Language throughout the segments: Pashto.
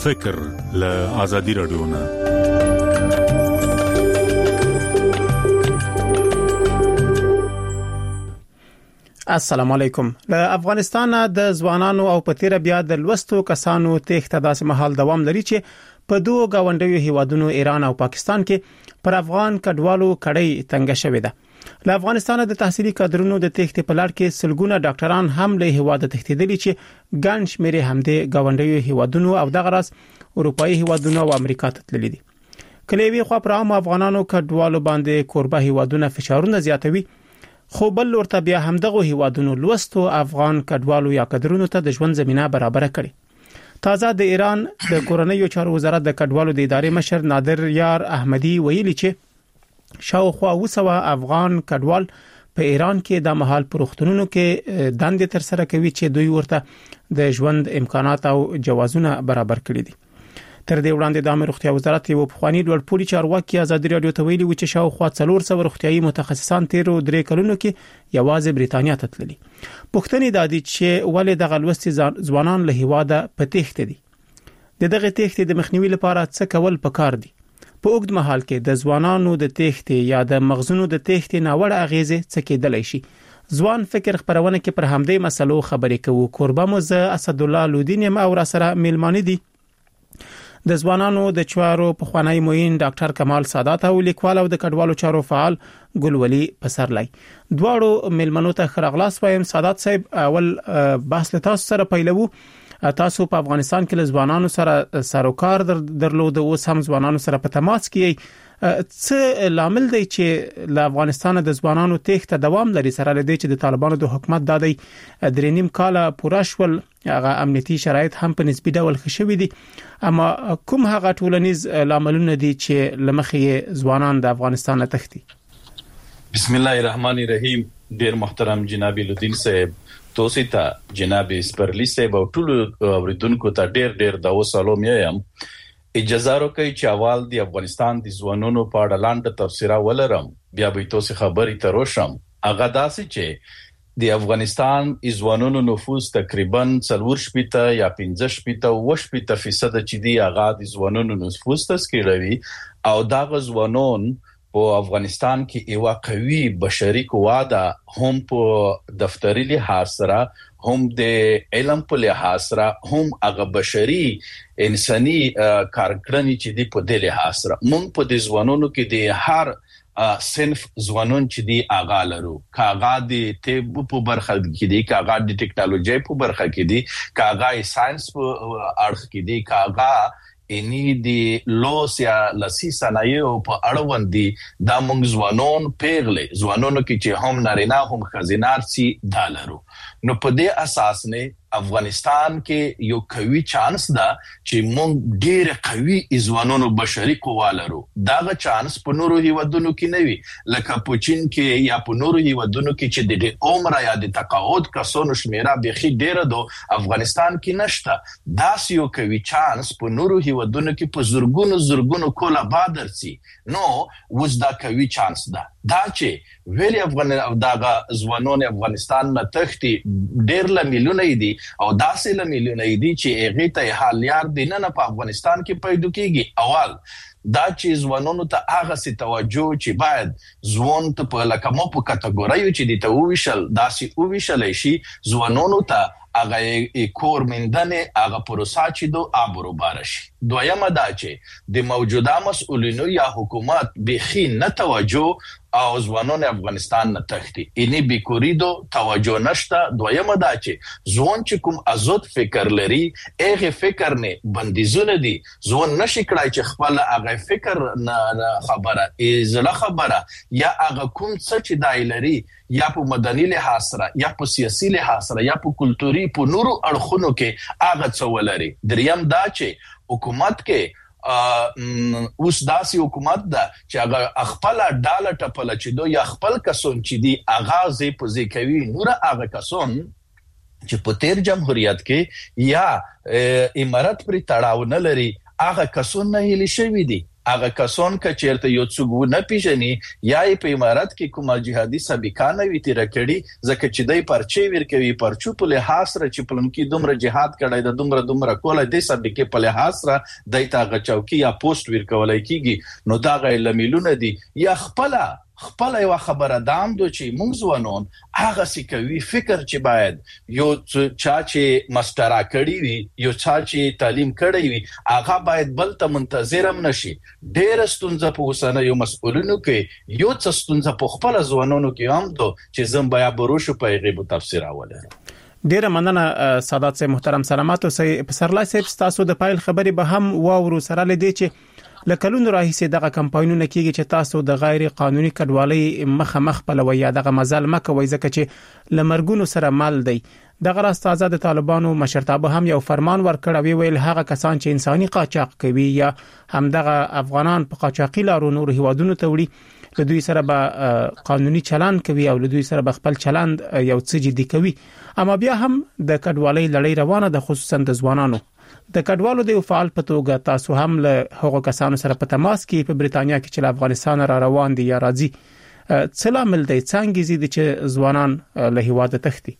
فکر له آزادي رادیو نه. السلام علیکم. له افغانستان د ځوانانو او پتیره بیا د لوستو کسانو تخته داسې محل دوام لري چې په دوه گاونډیو هیوادونو ایران او پاکستان کې پر افغان کډوالو کړي تنګ شوې ده. له افغانستان د تحصیلي کادرونو د تخته په لړ کې سلګونه ډاکټران هم له هیواد تښتیدلي چې ګڼ شمېر همدې گاونډیو هیوادونو او دغه راس اروپאי هیوادونو او امریکا ته تللي دي. کله وی خو پر عام افغانانو کډوالو باندې کوربه هیوادونه فشارونه زیاتوي، خو بل ورته بیا همدغه هیوادونو لوستو افغان کډوالو یا کډرونو ته د ژوند زمينه برابر کړي. تازه د ایران د کورنیو چارو وزارت د کډوالو د ادارې مشر نادر یار احمدی ویلي چې شاوخوا 200 افغان کډوال په ایران کې د محل پروختونونو کې دندې تر سره کوي چې دوی ورته د ژوند امکانات او جوازونه برابر کړي دي. تر دې وړاندې د امر روغتیا وزارت یو پخوانی ډول چارواکي آزادي رادیو ته ویلي و چې شاوخوا 400 روغتيایي متخصصان تیر 3 کلونو کې یوازې بریتانیا ته تللي. پښتني د دې چې ولې د غلوستي ځوانان له هیواده پتیخته دي. دغه تخته د مخنیوي لپاره څه کول پکار دي؟ په اوږد مهال کې د ځوانانو د تخته یا د مغزونو د تخته ناوړه اغیزه څه کېدلی شي؟ ځوان فکر خبرونه کې پر همدې مسلو خبرې کوو. قربا موز اسد الله لودین یم او را سره میلمانه دي د ځوانانو د چارو پخوانی موین ډاکټر کمال سادات او لیکوال او د کډوالو چارو فعال ګلولي پسرلای. دواړو میلمنو ته خرغلاس وایم. سادات صاحب، اول بحث له تاسو سره پیلوو. تاسو په افغانستان کې له ځوانانو سره سروکار درلود او اوس هم ځوانانو سره په تماس کې څه لامل دی چې له افغانستان د ځوانانو تخته دوام لري سره لدی چې د طالبانو د حکومت دادی 3.5 کال پوره شول، هغه امنیتي شرایط هم په نسبی ډول خښوي دي، اما کوم هغه ټولنیز لاملونه دي چې لمخې ځوانان د افغانستان تختی؟ بسم الله الرحمن الرحیم. ډیر محترم جناب لودین صاحب، توسی ته جناب سپرلی صاحب او ټول اوریدونکو ته ډیر د وسلام یم. اجازه راکړئ چې اول د افغانستان د ځوانانو په اړه لاندې تفسیر ولرم، بیا به تاسو خبرې تروشم. هغه داسې چې د افغانستان ځوانانو نفوس تقریبا 40% یا 50% چې دی هغه د ځوانانو نفوس تشکیلوي او دا ځوانان په افغانستان کې یو قوي بشري قوه ده، هم په دفتري لحاظ سره، هم د علم په لحاظ سره، هم هغه بشري انساني کارکړنې چې دی په د لحاظ سره. موږ په د ځوانانو کې د هر صنف ځوانان چې دی هغه لرو، کاغه د طب په برخه کې دی، کاغه د ټیکنالوژي په برخه کې دی، کاغه ساينس په اړه کې دی، کاغه اني دی لوس یا لسی صنایع په اړوند دي. دا موږ ځوانان پیغلې ځوانانو کې چې هم نارینه هم ښځینار سي دالرو. نو په دې اساس نه افغانستان کې یو قوي چانس ده چې موږ ډېر قوي ځوانانو بشري قوه لرو. دا چانس په نورو هیوادونو کې نه وي، لکه په چین کې یا په نورو هیوادونو کې چې د عمر یا د تقاعد کسانو شمیره بخي ډېر ده، افغانستان کې نشته. دا یو قوي چانس په نورو هیوادونو کې په زرګونو کوله بادر سي. نو وز دا قوي چانس ده دا چې ویلي دغه ځوانان افغانستان نه تختی ډېر له میلیونه دي او داسې له میلیونه دي چې هغه ته حال یار دي نه په افغانستان کې پیدا کیږي. اول دا چې ځوانانو ته هغه سي توجه چې باید ځوان ته په لکمو په کټګوریو چې دي ته وویشل داسې وویشل شي، ځوانانو ته هغه کور مندنه هغه پروسه چې دو ابرو بارش. دویمه دا چې د موجوده مسؤلینو یا حکومت بخي نه توجه او ځوانان افغانستان نه تختی اینی بیکوریدو توجه نشته. دویمه دا چې ځوان چې کوم ازود فکر لري هغه فکر نه بندیزونه دي، ځوان نشي کړای چې خپل هغه فکر نه خبره ازله خبره یا هغه کوم څه چې دای لري یا په مدني لحاظ سره یا په سیاسي لحاظ سره یا په کلتوري په نورو اړخونو کې هغه څه ولري. دریم دا چې حکومت کې اوس داسې حکومت ده چې هغه خپل ډاله ټپله چې دو یا خپل کسون چې دی اغاز په ذکروي نور هغه کسون چې په تیر جمهوریت کې یا امارت پر تړاو نه لري هغه کسون نه هلي شوی دي. هغه کسان چې چیرته یو څوک نه پیژني یا په امارات کې کومه جهادي سابقانه وي تیر کړي ځکه چې دای پرچی ورکوي پرچو په لحاظ سره چې پلان کې دومره جهاد کړای د دومره کوله د سابقې په لحاظ سره دای تا غچاوکی یا پوسټ ورکولای کیږي نو دا غیر لمیلونه دي یا خپل یو خبره دام دو چې موږ ځوانون هغه سکوي فکر چې باید یو چا چې مسترا کړی وي یو چا چې تعلیم کړی وي هغه باید بل ته منتظرم نشي ډېر ستونزه په وسنه یو مسؤلینو کې یو څه ستونزه په خپل ځوانونو کې هم دو چې زم بیا بروشو په غیبو تفسیر اوله ډیره مننه سادات صاحب محترم سلامات اوسئ پسرلای صاحب تاسو د پایل خبري به هم واورو سره لدی چې لکلونو راهیسه دغه کمپاینونه کیږي چې تاسو د غیر قانوني کډوالۍ مخ پلوي یا دغه مزل مکوي ځکه چې لمرګونو سره مال دی دغه راستازه د طالبانو مشرتابه هم یو فرمان ورکړ ویل هغه کسان چې انساني قاچاق کوي یا هم دغه افغانان په قاچاقي لارو نور هیوادونو ته وړي له دوی سره به قانوني چلند کوي او له دوی سره به خپل چلند یو څه جدي کوي اما بیا هم د کډوالۍ لړۍ روانه ده خصوصا د ځوانانو د کډوالو د فعال په توګه تاسو هم له هغو کسانو سره په تماس کې په بریتانیا کې چې له افغانستان را روان دي یا راځي څه لامل دی څنګه زیات چې ځوانان له هیواد تختی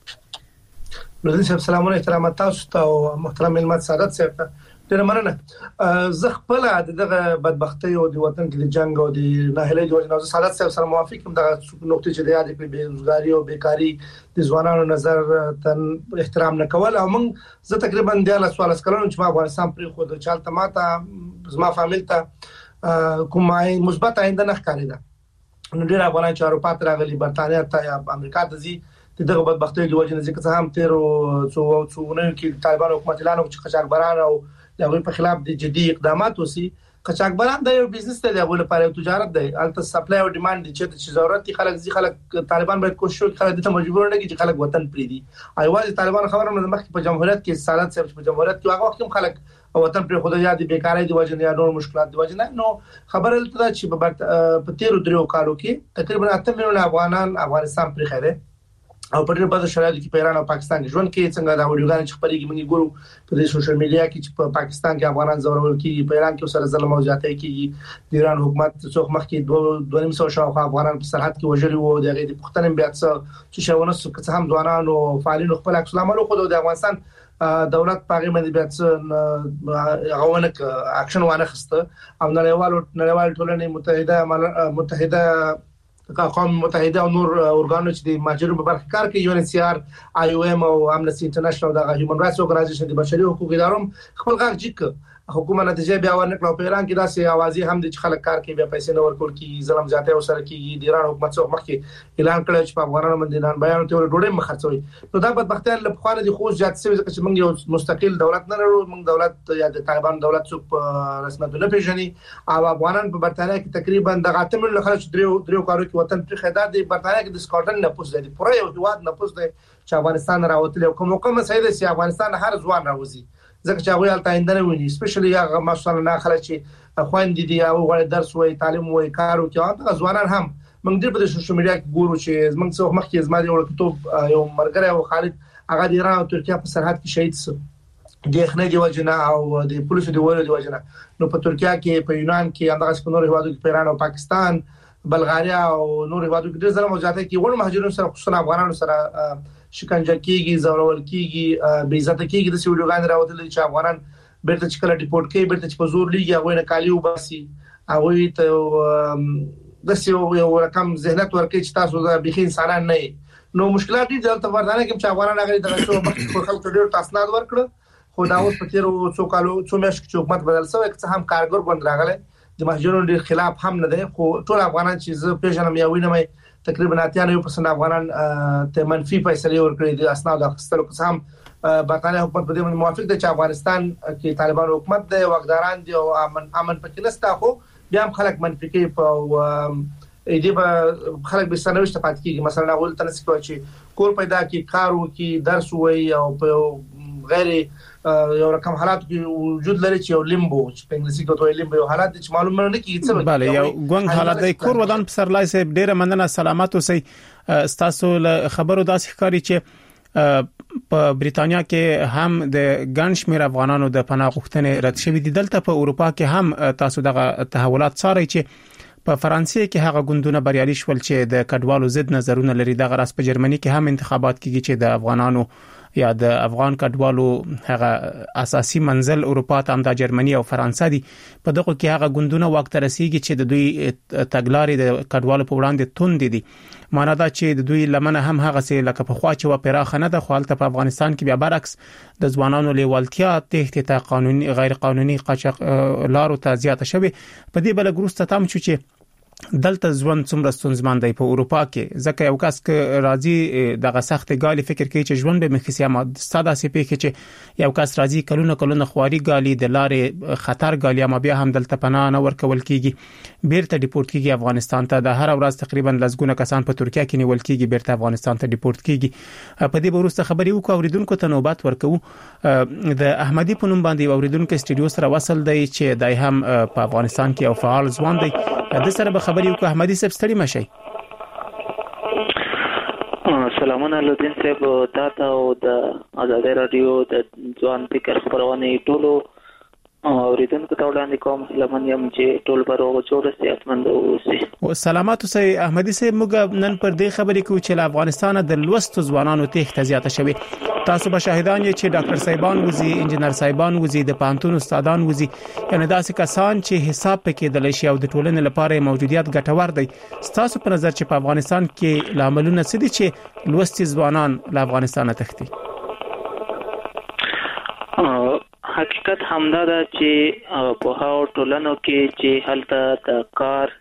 نو زه سلام علیکم احترام تاسو ته او محترم علمات سعادت صاحب ډیر مننه زه خپل دغه بدبختی او د وطن کې د جنگ او د ناهیلۍ د وجه نه سعادت صاحب سره موافقم دغه نقطې چې د یاد کړې بیروزګاری او بیکاری د ځوانانو نظر تن احترام نه کول او موږ زه تقریبا د 14 کلونو چې ما افغانستان پرې خو د چالت ماته زما فامیل ته کومه مثبت آینده نه ښکارېده نو ډیر افغانان چې اروپا ته راغلي برتانیا ته یا امریکا ته ځي دغه بدبختی د وجه نه ځکه هم تیر او څو کې طالبان حکومت اعلان وکړ چې قاچاقبران او دغه په خلاف د جدي اقدامات وسی قاچاقبران د یو بزنس ته دغه لپاره تجارت دی الته سپلای او ډیماند چې ضرورت دي خلک طالبان باید کوشش وکړي خلک ته مجبور نه کړي چې خلک وطن پریدي ایواز طالبان خبره نه مخکې په جمهوریت کې سالات صاحب په جمهوریت کې هغه وخت هم خلک وطن پر خود یاد بیکاری دی وجه نه نور مشکلات دی وجه نه نو خبره لته چې په 13 کالو کې تقریبا 8 میلیون افغانان افغانستان پر خیره او په ډېر بعض شرایطو کې په ایران او پاکستان کې ژوند کې څنګه دا ویډیوګان چې خپرېږي موږ ګورو په سوشل میډیا کې چې په پاکستان کې افغانان زورول کېږي په ایران کې سره ظلم او زیاتۍ کېږي د ایران حکومت څوک مخکې 2.5 شاوخوا افغانان په سرحد کې وژلي وو دغه د پښتنې بیا چې شاونه څه هم ځوانان او فعالین خپل عکس العمل خو د افغانستان دولت پاغي باندې بیا څه غوونه اکشن وانه خسته او نړیوال ټولنې متحده اقوام متحده او نور اورګانو چې د مهاجرینو په برخه کار کوي UNHCR IOM او امنسټي انټرنیشنل د هیومن رائټس اورګنایزیشن د بشري حقوقو ادارو خپل غږ جګ حکومت نتیجه بیا ورنکړه په ایران کې داسې اوازې هم د خلک کار کوي بیا پیسې نه ورکول کی ظلم زیاته او سره کیږي د ایران حکومت څخه مخکې اعلان کړی چې په افغانانو باندې نن بیان ته ډوډۍ مخرڅوي نو دا بدبختیان له خو نه خو زیات شوی چې موږ یو مستقل دولت نه لرو موږ دولت یا د طالبان دولت څخه رسمیت نه پیژني او افغانان په برتانیا کې تقریبا د غاتم له خلک درو کارو کې وطن پر خدای د برتانیا کې د سکاټلند نه پوس دی پوره یو هواد نه پوس دی چې افغانستان راوتل کوم کوم سیده سي افغانستان هر ځوان راوځي ځکه چې هغه الته آینده نه ویني سپیشلی هغه مثلا نه خلک چې خويندې دي او غواړي درس وای تعلیم وای کار وکړي هغه ځوانان هم موږ د سوشل میډیا کې ګورو چې موږ څو مخکې زما د کتاب یو مرګره او خالد هغه د ایران او ترکیه په سرحد کې شهید شو د خنه دی وجنه او د پولیسو دی ورو دی وجنه نو په ترکیه کې په یونان کې همدغه په نور هیوادو کې په ایران او پاکستان بلغاریا او نور هیوادو کې د ظلم او زیاتۍ کې ول مهاجرینو سره خصوصا افغانانو سره شکنجه کیږي زورول کیږي بې عزت کیږي د سیوډوګان راوتل چې افغانان بیرته چې کله ډیپورت کوي بیرته چې په زور لیږي هغه نه کالی وباسي هغه ته د یو رقم ذهنیت ورکړي چې تاسو د بخي انسانان نه نو مشکلات دي دلته ورته کې چې افغانان هغه د رسو خلکو ډیر تاسناد ورکړه خو دا اوس په تیر څو کالو څو میاشتو کې حکومت بدل شوی چې هم کارګر غوند راغله د مهاجرونو ډیر خلاف هم نه دی خو ټول افغانان چې زه پیژنم یا وینم تقریبا 98% افغانان ته منفي فیصله ورکړي دي اسناد اخیستلو کې هم برتانیا حکومت په دې باندې موافق دی چې افغانستان کې طالبان حکومت دی واکداران دي او امن پکې نشته خو بیا هم خلک منفي کوي په دې به خلک به سنويشت پات کیږي مثلا اول تنسي کوي چې کور پیدا کی کار وکي درس وای او په غیر یو رقم حالات کې وجود لري چې یو لیمبو چې په انګلیسي کې توې لیمبو یو حالت چې معلومه نه کیږي څه بله یو ګونګ حالت دی کور ودان پسرلای صاحب ډیره مننه سلامات اوسئ تاسو له خبرو داسې ښکاری چې په بریتانیا کې هم د ګنشمیر افغانانو د پناه غوښتنې رد شوې دي. دلته په اروپا کې هم تاسو دغه تحولات څارئ چې په فرانسې کې هغه ګوندونه بریالي شول چې د کډوالو ضد نظرونه لري. دغه راس په جرمني کې هم انتخابات کیږي چې د افغانانو یا د افغان کډوالو هغه اساسي منزل اروپا ته هم د جرمني او فرانسې دي. په دغه کې هغه ګوندونه وخت رسیدي چې د دوی تګلارې د کډوالو په وړاندې توند دي. معنا دا چې د دوی لمنه هم هغه سي لکه په خوا چې و پراخ نه د خپل په افغانستان کې بیا برعکس د ځوانانو لیوالتیا ته قانوني غیر قانوني قاچاق لارو ته زیاته شوه. په دې بل ګروسته تام چې دلته ژوند څومره ستونزمن دی په اروپا کې، ځکه یو کس ک راځي دغه سخت غالي فکر کوي چې ژوند به مخکې ما ساده سي په کې چې یو کس راځي کلونه خواري غالي د لارې خطر غالي ما بیا هم دلته پناه نه ورکول کیږي، بیرته ډیپورت کیږي افغانستان ته. د هر ورځ تقریبا لزګونه کسان په ترکیه کې نیول کیږي، بیرته افغانستان ته ډیپورت کیږي. په دې وروسته خبري وکړو اوریدونکو ته نوبت ورکو. د احمدي په نوم باندې اوریدونکو استډیو سره وصل دی چې دای هم په افغانستان کې او فعال ځوان دی. د سره به خبري وکړو. احمدي صاحب ستړي مشي. سلامونه لودین صاحب، تاسو او د آزادۍ رادیو د ځوان فکر خبرونه ټولو اوریدونکو ته وړاندې کوم. لمنیم چې ټول بروغ جوړ صحتمند اوسئ. سلامات اوسئ. احمدي صاحب موږ نن پر دې خبرې کوو چې افغانستان د لوستو ځوانانو تخته زیاته شوی. تاسو به شاهدان یې چې ډاکټر صاحبان وزي، انجنیر صاحبان وزي، د پانتون استادان وزي، یعنی داسې کسان چې حساب پکې د لشي او د ټولنې لپاره موجودیت ګټور دی. تاسو په نظر چې په افغانستان کې لاملونه څه دي چې لوستي ځوانان له افغانستان تختی؟ حقیقت همدا ده چې په هغو ټولنو کې چې هلته د کار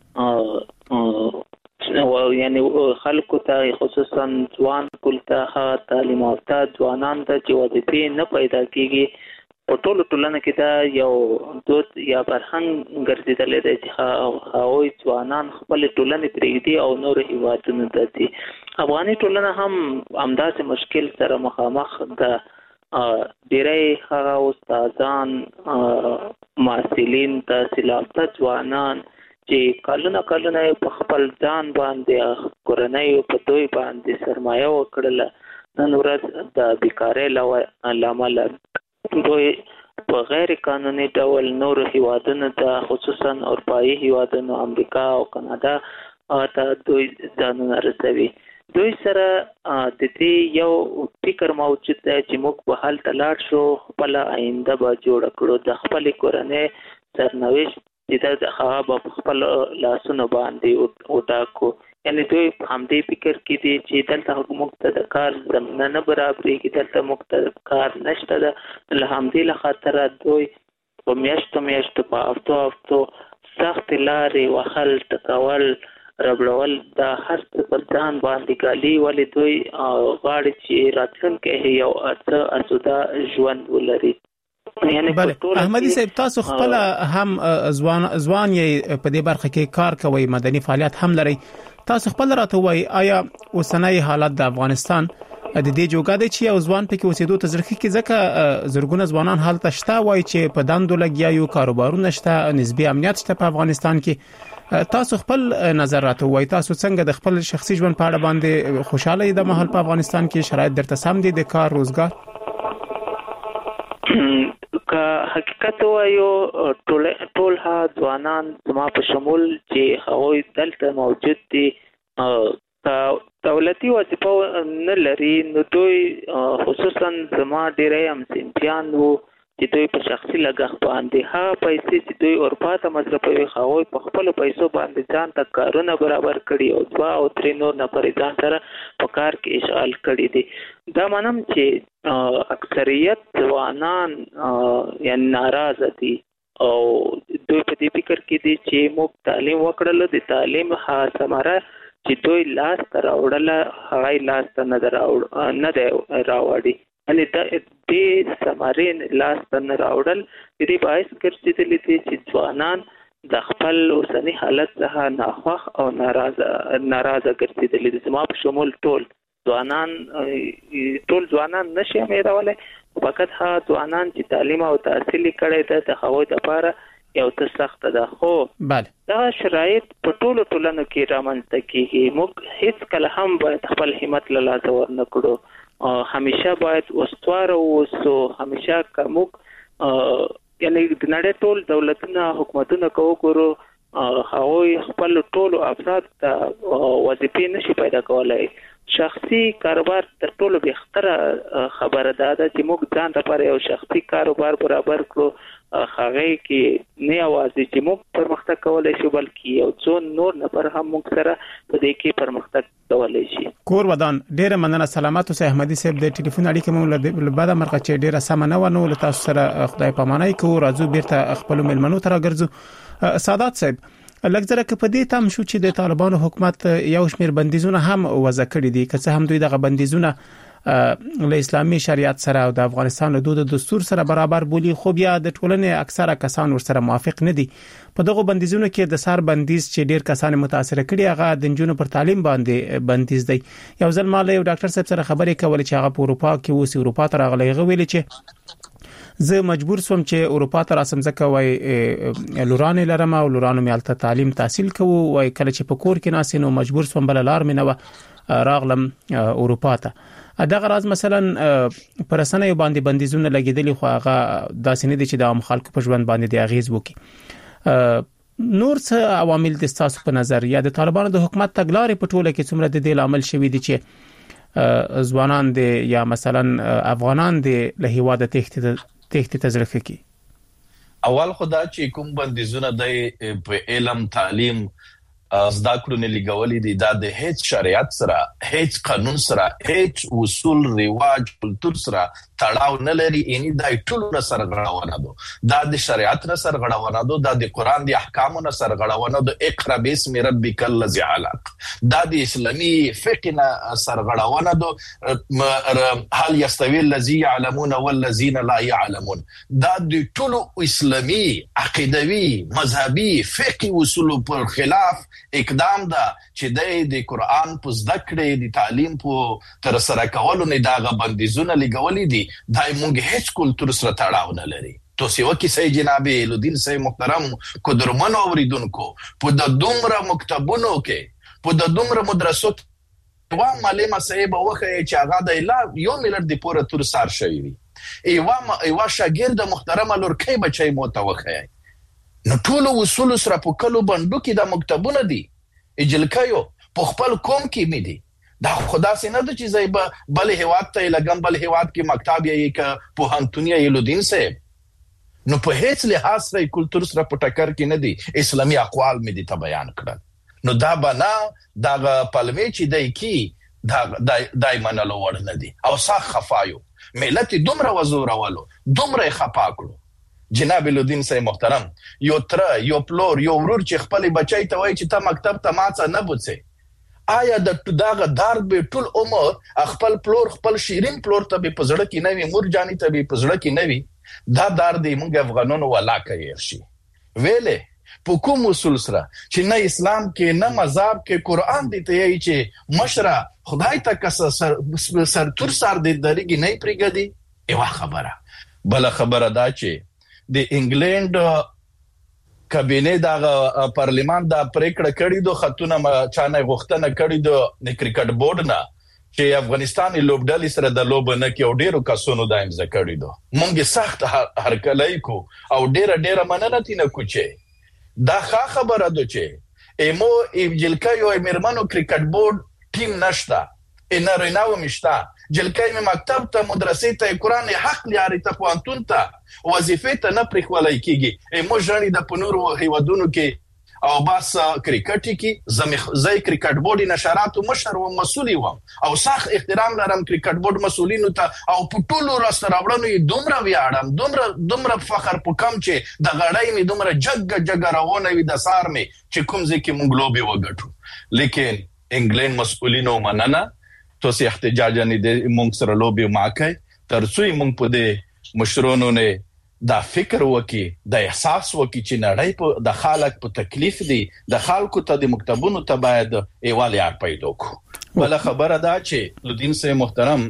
یعنی خلکو ته خصوصا ځوان کولته تعلیم یافته ځوانان ته چې وظیفې نه پیدا کیږي، په ټولو ټولنو کې دا یو دود یا فرهنګ ګرځیدلی دی چې هغوی ځوانان خپل ټولنې پرېږدي او نور هیوادونو ته ځي. افغاني ټولنه هم همداسې مشکل سره مخامخ ده. ډیری هغه استادان، محصلین، تحصیل یافته ځوانان چې کلونه په خپل ځان باندې کورنۍ په دوی باندې سرمایه وکړله، نن ورځ د بیکارۍ لامل دوی په غیر قانوني ډول نور هیوادونو ته خصوصا اروپایي هیوادونو امریکا او کاناډا ته دوی ځانونه رسوي. دوی سره د دې یو فکر موجود دی چې موږ به هلته لاړ شو، خپل آینده به جوړ کړو، د خپل کورنۍ سرنوشت چې د هغه په خپل لاسونو باندې وټاکو. یعنی دوی همدې فکر کې دي چې دلته موږ ته د کار زمینه نه برابرېږي، دلته موږ ته کار نشته ده. له همدې له خاطره دوی په میاشتو په هفتو سخت لارې وهل، ټکول، ربړول دا هر څه پر ځان باندې ګالي، ولې دوی غواړي چې راتلونکی یو اسوده ژوند ولري. بله احمدي صاحب، تاسو خپل هم ځوان یې په دې برخه کې کار کوي، مدني فعالیت هم لري. تاسو خپل راته وایي آیا اوسنۍ حالت د افغانستان د دې جوګه دی چې یو ځوان پکې اوسېدو ته ځرخي کې، ځکه زرګونه ځوانان حالت شته وایي چې په دندو لګیا یو کاروبارونه شته، نسبی امنیت شته په افغانستان کې. تاسو خپل نظر راته وایي، تاسو څنګه د خپل شخصي ژوند په اړه باندې خوشاله یې د محل په افغانستان کې شرایط درته سم دي د کار روزګار؟ که حقیقت وایو ټول ها ځوانان زما په شمول چې هغوی دلته موجود دي دولتي وظیفه نه لري، نو دوی خصوصا زما ډیری همصنفیان وو چې دوی په شخصي لګښت باندې هغه پیسې چې دوی اروپا ته مصرفوي هغوی په خپلو پیسو باندې ځان ته کارونه برابر کړي او 2 او 3 نور نفرې ځان سره په کار کې اشغال کړي دي. دا منم چې اکثریت ځوانان یعنی ناراضه دي او دوی په دې فکر کې دي چې موږ تعلیم وکړل، د تعلیم ها ثمره چې دوی لاس ته راوړله هغه لاس ته نه دی راوړي. یعنی دې ثمرې لاس ته نه راوړل د دې باعث ګرځېدلي دي چې ځوانان د خپل اوسني حالت څخه ناخوښ او ناراضه ګرځېدلي دي. زما په شمول ټول ځوانان نشي هېرولی، فقط هغه ځوانان چې تعلیم او تحصیل کړی ده د هغوی لپاره یو څه سخت ده خو بله دا شرایط په ټولو ټولنو کې رامنځته کیږي موږ هیڅ کله هم باید خپل همت له لاسه ورنکړو همیشه باید استوار اوسو همیشه کومک یعنی د نړۍ ټول دولتونه حکومتونه کوو هغه خپل ټول افراد ته وظیفې نشي پیدا کولای شخصي کاروبار تر ټولو بهتره خبره ده چې موږ ځان لپاره یو شخصي کاروبار برابر کړو هغه کې نه یوازې چې موږ پرمختګ کولای شو بلکې یو څو نور نفر هم موږ سره په دې کې پرمختګ کولای شي. کور ودان ډېر مننه سلامات اوسئ احمدي صاحب د ټلیفون اړیکه مو له بعد مرغه چې ډېر سم نه ونه ول تاسو سره خدای پامانای کو راځو بیرته خپل ملمنو تر راګرځو. سادات صاحب لکه ځکه په دې تام شو چې د طالبانو حکومت یو شمېر بندیزونه هم وضع کړی دي که څه هم دوی دغه بندیزونه له اسلامي شریعت سره او د افغانستان له دود دستور سره برابر بولی خو بیا د ټولنې اکثره کسان ورسره موافق نه دي. په دغه بندیزونو کې د سار بندیز چې ډیر کسان متاثر کړي هغه د جنونو پر تعلیم باندې بندیز دی. یو ځل مال یو ډاکټر صاحب سره خبرې کولې چې هغه په اروپا کې اوس اروپا ته راغلی غوېل چې زه مجبور سوم چې اروپا ته راسم ځکه وای لوران لرم او لورانو مې الته تعلیم تحصیل کوو وای کله چې په کور کې ناسینو مجبور سوم بل لار مې نه راغلم اروپا ته. دغه راز مثلا پرسنه باندې بندیزونه لګیدلی خو هغه داسې نه دي چې د عام خلکو په ژوند باندې د اغیز وکړي. نور څه عوامل د تاسو په نظر یا د طالبانو د حکومت تګلارې په ټوله کې څومره د دې عامل شوي دي چې ځوانان دي یا مثلا افغانان دي له هیواده تخت تزرفه کی؟ اول خدا چې کوم بندیزونه د په علم تعلیم زده کړو نه لګولې دي دا د هیڅ شریعت سره هیڅ قانون سره هیڅ اصول رواج کلچر سره تړاو نه لري. یعنی دا ټول نه سرغړونه ده دا د شریعت نه سرغړونه ده دا د قران د احکامو نه سرغړونه ده. اقرا بسم ربک الذی علق دا د اسلامي فقه نه سرغړونه ده. هل یستوی الذی یعلمون والذین لا یعلمون دا د ټول اسلامي عقیدوي مذهبي فقهي اصول پر خلاف اقدام ده چې د قرآن په زده کړې د تعلیم په تر سره کولو نه دا بندیزونه لګولې دي دا موږ هیڅ کلچر سره تړاو نه لري. تو سیوا کیسه جناب الدین صاحب محترم کو درمنو اوریدونکو په د دومره مکتبونو کې په د دومره مدرسو وا معلم صاحب وخه چې هغه د اله یو ملت د پوره تر سار شوی وي ایوا شاګرد محترم لورکې بچي متوخه نو ټول اصول سره په کلو بندو کې د مکتبونه دي اجلکایو په خپل قوم کې مې دي دا خدا سي نه د چې زیبه بل هواد ته لګم بل هواد کې مکتب یې ک په هنتونیا الدین صاحب نو په هیڅ لحاظ سره کلچر سره په ټکر کې نه دي اسلامي اقوال مې دي ته بیان کړل نو دا بنا دا پلمې چې دای کی دا دایمن له ور نه دي او صح خفایو ملت دومره وزورولو دومره خپاکلو. جناب الدین صاحب محترم یو تر یو پلور یو ورور چې خپل بچای ته وای چې ته مکتب ته ماڅه نه بوڅه آیا د داغه درد به ټول عمر خپل پلور خپل شیرین پلور ته به پزړه کې نه وي مور جانی ته به پزړه کې نه وي دا درد موږ افغانانو ولا کوي شي ویلې په کوم اصول سره چې نه اسلام کې نه مذهب کې قران دي ته یی چې مشره خدای ته کس سر تر سر دې درګي نه پریګدي ایوا خبره. بل خبره دا چې د انګلند کابینه د پارلیمان د پریکړه کړې دو خاتونه چانه غوښتنه کړې دو د کرکټ بورډ نه چې افغانستان لوبډالي سره د لوب نه کې او ډیرو کسونو د امضا کړې دو مونږه سخت هرکلای کو او ډیره مننه تینه کوچه دا خبره ده چې ایمو ایجلکایو ایمرمنو کرکټ بورډ ټیم نشتا انریناو مشتا جلکای می مکتب ته مدرسې ته قرآن حق لري ته پوانتون ته وظیفه ته نه پرخولای کیږي ایمو ژړی د پنور هیوادونو کې او بس کرکټ کې زای کرکټ بورډ نشرات مشر او مسؤل وم او صح احترام لرم کرکټ بورډ مسؤلینو ته او په ټولو راستراوړنو دومره ویاړم دومره فخر پکم چې د غړای می دومره جګ راونه وي د سار می چې کوم ځکه مونږ لوبي وګټو لیکن انګلند مسؤلینو مننه تو سي احتجاج نه د مونږ سره لوبي ماکای ترڅو مونږ په دې مشرونو نه دا فکر وکي د احساس وکي چې نړۍ په د خلک په تکلیف دي د خلکو ته د مکتبونو ته باید ایوالیا پیدا کو. بل خبره دا چې لدین صاحب محترم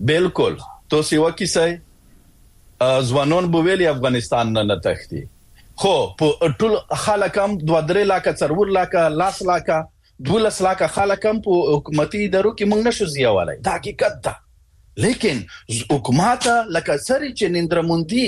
بالکل تو سي وکي سي ځوانون بوویلی افغانستان نه تختی خو په ټول خلکم 2-3 لک 4 لک 10 لک 12 لک خلکم په حکومتي ادارو کې موږ نشو زیاوالای دا حقیقت ده لیکن حکومت لکه سری چې نریندرا مودي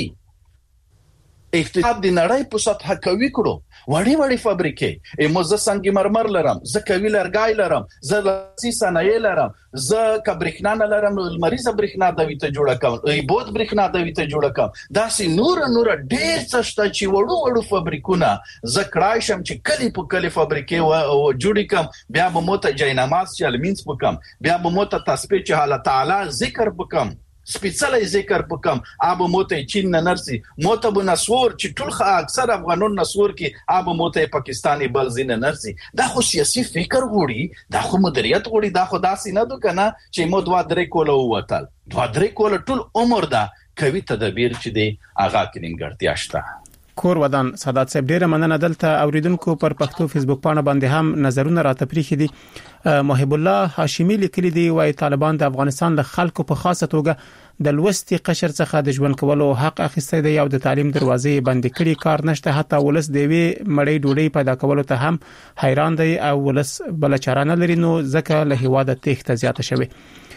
اقتصاد د نړۍ په سطح کوي کړو وړي فابریکې موزه سنگ مرمر لرم زه کوي لرګای لرم زه لاسي صنایع لرم زه کبرخنا لرم مریض برخنا د ویته جوړه کوم بود برخنا د ویته جوړه کوم دا سي نور ډېر څه شته چې وړو فابریکونه زه کړای شم چې کلی په کلی فابریکې جوړې کوم بیا به موته جاینماز چې المینس وکم بیا به موته تسبیح چې الله تعالی ذکر وکم سپیڅلې ذکر وکم ابو موته چین نه نرسي موته بنسور چې ټول اکثر افغانون نسور کې ابو موته پاکستاني بل زین نرسي دا خو سیاسي فکر غوړي دا خو مدیریت غوړي دا خو داسې نه دو کنه چې مو 2-3 کوله ووتل 2-3 کوله ټول عمر دا کوي تدبیر چې دی اغا کې نیمګړتیا شته کور ودان سادات صاحب ډیره مننه دلته اوریدونکو پر پښتو فیسبوک پاڼه باندې هم نظرونه راته پریخي دي محب الله هاشمی لیکلي دی وايي طالبان د افغانستان له خلکو په خاصه توګه د لوستي قشر څخه د ژوند کولو حق اخیسته دی او د تعلیم دروازې بندې کړي کار نشته حتی ولس دی وی مړی ډوډۍ پیدا کولو ته هم حیران دی او ولس بل چاره نه لري نو ځکه له هواده تخته زیاته شوی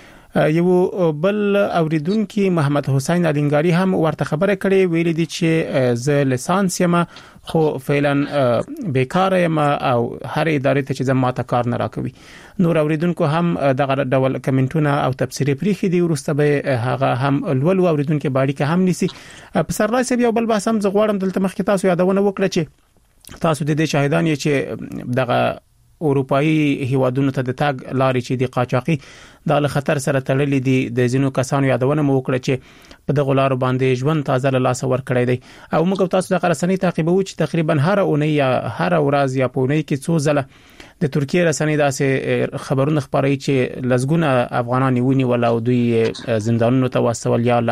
یو بل اوریدونکو محمد حسین الینګاری هم ورته خبره کړې ویل دي چې ز لیسانس یم خو فعلا بیکار یم او هر ادارې ته چې زما ته کار نه راکوي نور اوریدونکو هم دغه ډول کمنټونه او تفسیری پریخي دي ورسته به هغه هم ولول اوریدونکو باندې کې هم نسی په سرلای سبي یو بل بحث هم زغوړم دلته مخکې تاسو یادونه وکړه چې تاسو د دې شاهدان یې چې دغه اروپאי هیوادونو ته د تاګ لاري چې د قاچاقي د خطر سره تړلې دي د زینو کسانو یادونه مو وکړه چې په دغه لارو باندې ژوند تازه له لاس ور کړی دی او موږ تاسو د رسنۍ تعقیبو چې تقریبا هر اونۍ یا هر ورځ یا په اونۍ کې څو ځله د ترکیه رسنۍ داسې خبرونه خبري چې لزګونه افغانان ونی ولا او دوی زندانونو ته واستول یا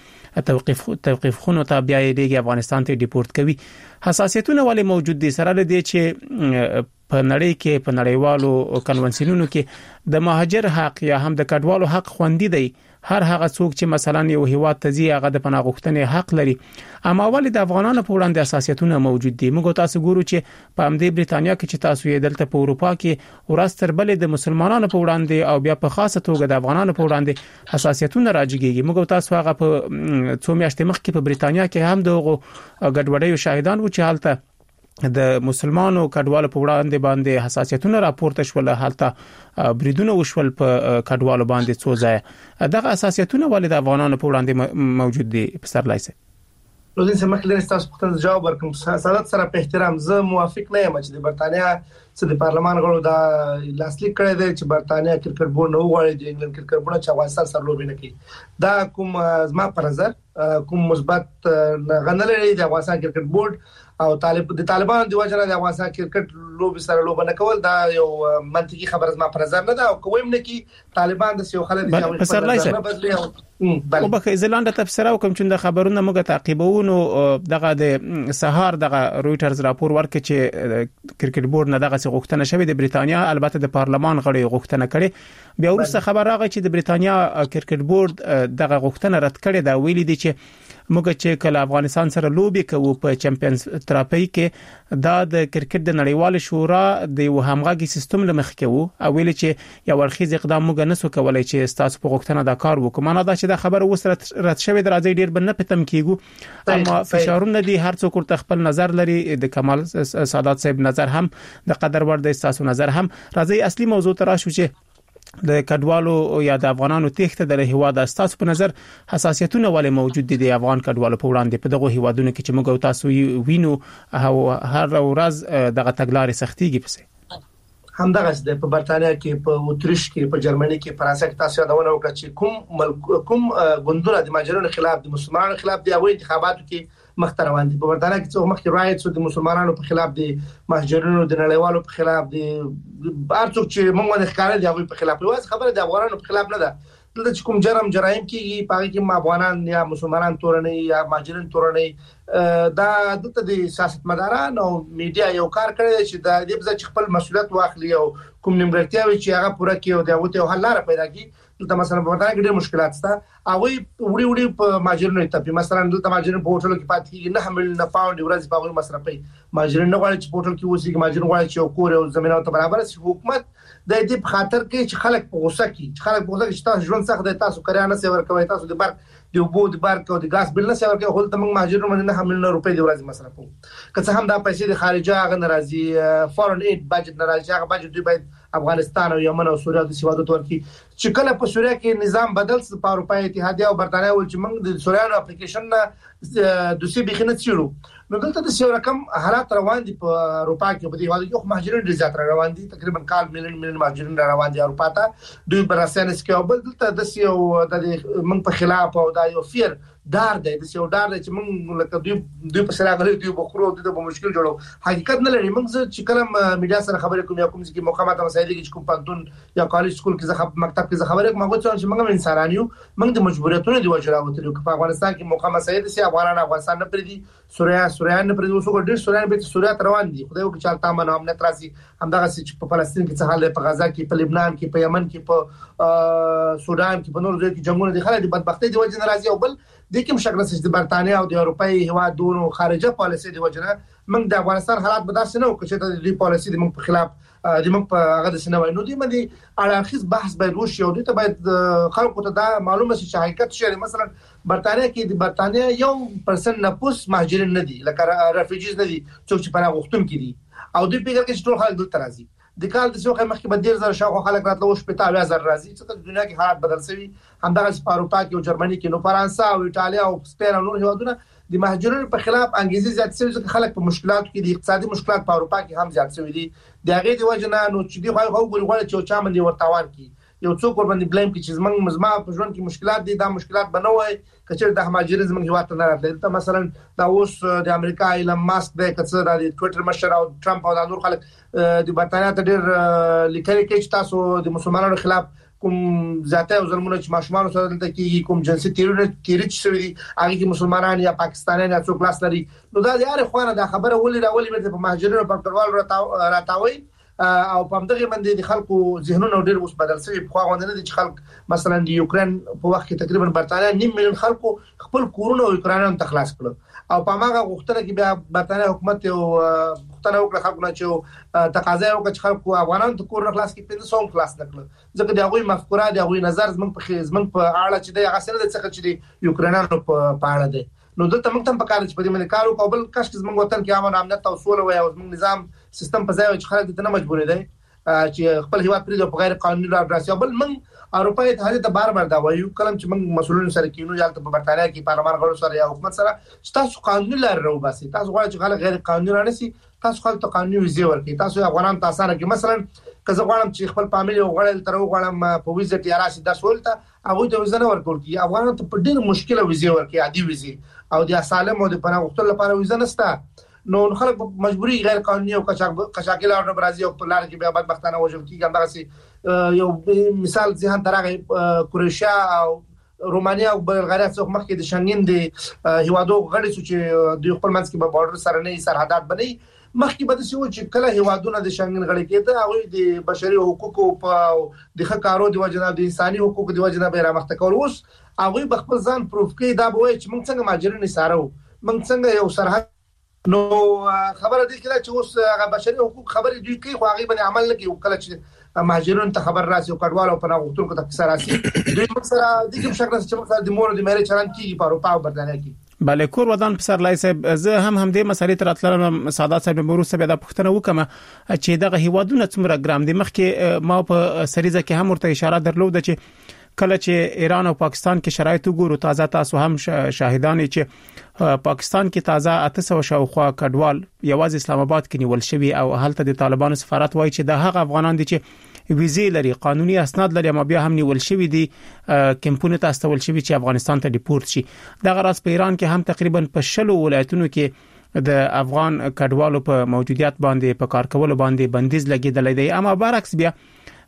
لاندو توقيف خونو ته بیا یې افغانستان ته ډیپورت کوي حساسیتونه ولې موجود دي سره لدی چې په نړۍ کې په نړیوالو کنونسیونونو کې د مهاجر حق یا هم د کډوالو حق خوندي دی هر هغه څوک چې مثلا یو هیواد ته ځي هغه د پناه غوښتنې حق لري اما ولې د افغانانو په وړاندې اساسیتونه موجود دي موږ تاسو ګورو چې په امدې بریتانیا کې چې تاسو یې دلته په اروپا کې ورستر بلې د مسلمانانو په وړاندې او بیا په خاصه توګه د افغانانو په وړاندې اساسیتونه راځيږي موږ تاسو هغه په څو میاشتې مخکې په بریتانیا کې هم دغه ګډوډۍ شاهدان و چې حالت د مسلمانانو کډوالو په وړاندې باندې حساسیتونه راپورته شول حالت بریدونه وشول په کډوالو باندې څو ځای دغه حساسیتونه ولې د افغانانو په وړاندې موجود دي په سرلای سي نو د سمکلر تاسو په جواب ورکوم سادات سره په احترام زه موافق نه یم چې د برتانیا چې د پارلمان غړو دا لاسلیک کړی دی چې برتانیا کرکټ بورډ نو غواړي د انګلند کرکټ بورډ چې افغانستان سره لوبي نه کوي دا کوم زما پر نظر کوم مثبت غنلې د افغانستان کرکټ بورډ او طالبان د وجره د افغانستان کرکټ لوبي سره لوبه نه کول دا یو منطقي خبره زما پر نظر نه ده او کوم نه کی طالبان د سیو خلک د په سرلای سي او به ایزلند تفسیر کوم چې د خبرونه موږ تعقیبونو دغه د سهار دغه رويټرز راپور ورکړي چې کرکټ بورډ نه دغه غوښتنه شوې د بریتانیا البته د پارلمان غړي غوښتنه کړي بیا ورسته خبر راغی چې د بریتانیا کرکټ بورډ دغه غوښتنه رد کړي دا ویلي دي چې موږ چې کله افغانستان سره لوبي کوو په چمپیونز تراپي کې دا د کرکټ د نړیوال شورا د یو همغږي سیستم لمخ کوي او ویل چې یو ورخیز اقدام موږ نسو کولای چې تاسو په غوښتنه دا کار وکړو معنا دا چې دا خبره وسره رد شوې درازي ډیر بنه پتم کیګو اما فشارونه دي هر څوک ورته خپل نظر لري د کمال سادات صاحب نظر هم د قدر ور د تاسو نظر هم راځي اصلي موضوع تراشو چې د کډوالو یا د افغانانو تخته د هیواد استاسو په نظر حساسیتونه ولې موجود دي د افغان کډوالو په وړاندې په دغه هیوادونو کې چې موږ تاسو وینو او هر ورځ دغه تګلارې سختيږي پسې همدغه د په برتانیا کې په اتریش کې په جرمني کې فرانسې کې تاسو یادونه وکړه چې کوم غوندونه د ماجرونو خلاف د مسلمانانو خلاف دی او انتخاباتو کې مختروان دي په برتانیا کې څو مخکې رایټ د مسلمانانو په خلاف دي مهاجرونو د نړیوالو په خلاف دي ارڅوک چې موږ د ښکارا دی په خلاف وایي خبره د افغانانو په خلاف نه ده دلته کوم جرایم کیږي پاره کې افغانان یا مسلمانان تورنۍ یا مهاجرین تورنۍ دا دلته د سیاستمداران او میډیا یو کار کړی چې د دې ځکه خپل مسولیت واخلي او کوم نیمګړتیاوي چې هغه پوره کړي او دا وته حل لاره پیدا کړي. دلته مثلا په وطن کې ډېر مشکلات شته او وړي په مهاجرینو ته مثلا دلته مهاجرین په هوټل کې پاتې کیږي نه حمل نه پاوند ورځ په هغه مصرفي مهاجرین نه غواړي چې په هوټل کې اوسېږي مهاجرین غواړي چې کور او زمينه ته برابر شي. حکومت د دې په خاطر کې چې خلک په غوسه کې چې تاسو ژوند سخت دی تاسو کړیا نه سیور کوي تاسو د برق د وبو د برق او د غاز بل نه سیور کوي هول ته موږ مهاجرینو باندې نه حمل نه روپۍ دی ورځ مصرفو که څه هم دا پیسې د خارجه هغه ناراضي فورن ایډ بجټ ناراضي هغه بجټ دوی باید افغانستان او یمن او سوریه د سیوادو ورکی چې کله په سوریه کې نظام بدل س په اروپای اتحادیه او برتانیه ول چې موږ د سوریانو اپلیکیشن نه د سی بخنه چیرو نو دلته د سیو رقم حالات روان دي په اروپا کې په دې حالت کې مهاجرین ډیر زیات روان دي تقریبا کال ملیون مهاجرین روان دي اروپا ته دوی براسنس کې او بل دلته د سیو د موږ په خلاف او د یو فیر دار دی د سیو دار چې موږ لکه دوی په سره غلي دوی بخورو د په مشکل جوړو حقیقت نه لري موږ چې کلم میډیا سره خبرې کوم یا کوم چې مقامات مسایل کې کوم پانتون یا کالج سکول کې مکتب کې خبرې کوم هغه چې موږ انسانانیو موږ د مجبوریتونو دی وجراوتلو په افغانستان کې مقام مسایل سي افغانان نه پریدي سوریان نه پریدي اوسو ډیر سوریان به سوریات روان دي خدای وکړي چې تامه نه امنیت راسي همدغه چې په فلسطین کې څه حال دی په غزا کې په لبنان کې په یمن کې په سودان کې په نور ځای کې جنگونه دي خلک د بدبختۍ د وجه ناراضي او بل د کوم شکل چې د برتانیې او د اروپאי هوادونو خارجه پالیسي د وجه نه موږ د افغانستان حالات به داسې نه وکړي چې د دې پالیسي د موږ په خلاف د موږ په هغه د سنوي نو دې باندې اړخیز بحث باید وشي او دې ته باید خلکو ته دا معلومه شي چې حقیقت شي مثلا برتانیې کې د برتانیې 1% نفوس مهاجرین نه دي لکه ریفیوجیز نه دي څوک چې پناه غوښتونکي دي او دوی پیګر کې ټول خلک دلته راځي د کال د څوک مخکې به 10000 شاوخوا خلک راتلو شپه 50000 راځي چې د دنیا کې حالات بدل شوي همدغه په اروپا کې او جرمني کې نو فرانسه او ایتالیا او سپین او نور هیوادونه د مهاجرینو په خلاف انګیزه زیات شوي چې خلک په مشکلاتو کې د اقتصادي مشکلات په اروپا کې هم زیات شوي دي د هغه د وجه نه نو چې دی خو غوړي چې چا باندې ورتاوان کی یو څوک ور باندې بلیم کی چې زمنګ مزما په ژوند کې مشکلات دي دا مشکلات بنوي کچې د مهاجرین زمنګ هیواد ته نه راتلل ته مثلا دا اوس د امریکا ایلن ماسک د کڅ د ټوئیټر مشر او ټرمپ او د نور خلک د برتانیا ته ډیر لیکل کې چې تاسو د مسلمانانو خلاف کوم ذاته او ظلمونه چې ماشومان سره دلته کې کوم جنسي تیری چې شوی دي هغه کې مسلمانان یا پاکستانیان یا څوک لاس لري نو دا د هر خوانه دا خبره ولې په مهاجرینو په کډوال راتاوي او په همدغه باندې د خلکو ذهنونه ډېر اوس بدل شوي په خو غوښنه دي چې خلک مثلا د یوکرين په وخت کې تقریبا برتانیا 9 میلیون خلکو خپل کورونه او یوکرانیان تخلاص کړل او په هغه غوښتنه کې بیا برتانیا حکومت یو غوښتنه وکړه خلکو چې تقاضا وکړه چې خلکو افغانان ته کور خلاص کې 500 خلاص نکړل ځکه د هغه مفکوره د هغه نظر زمنګ په اړه چې د هغه سره د څه چې یوکرانیانو په اړه ده نو دلته موږ تم په کار چې په دې باندې کار وکړو بل کاش چې موږ وطن کې امن امنیت او سوله وي او موږ نظام سیستم په ځای چې خلک ته نه مجبور دي چې خپل هیواد پرې په غیر قانوني راځي بل موږ اروپאי اتحادیه ته بار دا وایو کلم چې موږ مسولین سره کینو یالته په برتانیا کې پارلمان غړو سره یا حکومت سره چې تاسو قانوني لار راو باسي تاسو غواړئ چې خلک غیر قانوني رانسي تاسو خپل ته قانوني ویزه ورکړئ تاسو افغانان تاسو سره کې مثلا که زه غواړم چې خپل فامیل او غړل تر غواړم په ویزه کې راشي د سولته هغه د ویزه نه ورکول کی افغانان ته په ډیر مشکله ویزه ورکړي عادي ویزه او د اسالم او د پناه غوښتلو لپاره ویزه نشته نو خلک مجبوری غیر قانوني او قشاقي لار نه برازي او په لار کې بیا بدبختانه وژل کیږي همدغه یو مثال ځان درغه کروشیا او رومانیا او بلغاریا څخه مخکې د شنګین د هیوادو غړي چې د خپل منځ کې په بارډر سره نه سرحدات بنئ مخکې به د سیو چې کله هیوادونه د شنګین غړي کېده هغه د بشري حقوقو په د خکارو د وجنه د انساني حقوقو د وجنه به رامخته کول اوس هغه بخپل ځان پروف کوي دا به چې موږ څنګه ماجرین سارو موږ څنګه یو سرحد نو خبره دي چې اوس هغه بشري حقوق خبرې دوی کوي خو هغه باندې عمل نه کوي کله چې مهاجرون ته خبر راسي او کډوال او پناه غوښتونکو ته کیسه راسي دوی موږ سره د کوم شکل چې موږ سره د مور د مېري چلن کیږي په اروپا او برتانیا کې بله کور ودان پر لای صاحب زه هم دې مسالې تر اتلم ساده صاحب مروسه به د پښتنه وکم چې دغه هیوادونه څومره ګرام دي مخکې ما په سریزه کې هم ورته اشاره درلوده چې کله چې ایران او پاکستان کې شرایط وګورو تازه تاسو هم شاهدان چې پاکستان کې تازه 800 شاوخوا کډوال یوازې اسلام آباد کې نیول شوی او هلته د طالبانو سفارت وایي چې د هغه افغانان دي چې ویزې لري قانوني اسناد لري ما بیا هم نیول شوی دي کمپونه ته استول شوی چې افغانستان ته ډیپورت شي دغه راس په ایران کې هم تقریبا په 60 ولایتونو کې د افغان کډوالو په موجودیت باندې په کار کولو باندې بندیز لګیدل دی اما برعکس بیا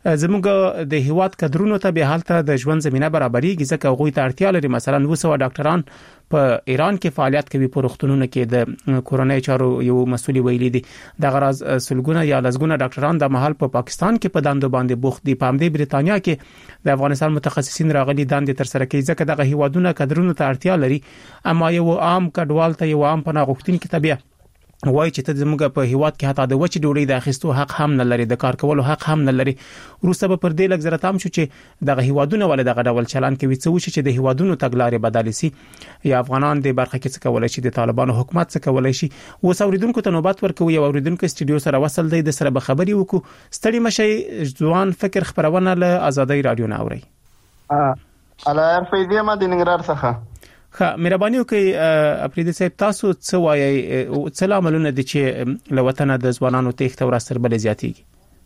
زموږ د هیواد کډرونو ته به حالت د ژوند زمينه برابرېږي ځکه غوي ته اړتیا لري. مثلا 200 ډاکټران په ایران کې فعالیت کوي په روغتونونو کې د کورونای چارو یو مسؤل ویلي دي د غراز سلګونه یا لزګونه ډاکټران د محل په پاکستان کې په دندو باندې بوخت دي. په همدې بریتانیا کې د افغانستان متخصصین راغلي دندې تر سره کوي ځکه دغه هیوادونه کډرونو ته اړتیا لري. اما یو عام کډوال ته یو عام پناه غوښتونکي ته بیا وای چې ته زموږ په هیواد کې حتی د وچ ډوډۍ د اخیستو حق هم نه لري، د کار کولو حق هم نه لري. روسه پر دې لږ زره تام شو چې دغه هیوادونه ولې دغه ډول چلان کوي څه وشي چې د هیوادونو تګلارې بدل شي یا افغانان د برخه کې څه کولای شي، د طالبانو حکومت څه کولای شي. اوس اوریدونکو ته نوبت ورکوي او اوریدونکو استډیو سره وصل دی د سره به خبري وکړو. ستړي مشي ځوان فکر خبرونه له آزادۍ رادیو نه اوري. علار فیضی ما د ننګرهار څخه. مهرباني وکړئ اپریدي صاحب تاسو څه وایي څه لاملونه دي چې له وطن د ځوانانو تېښته ورستر بل زیاتېږي؟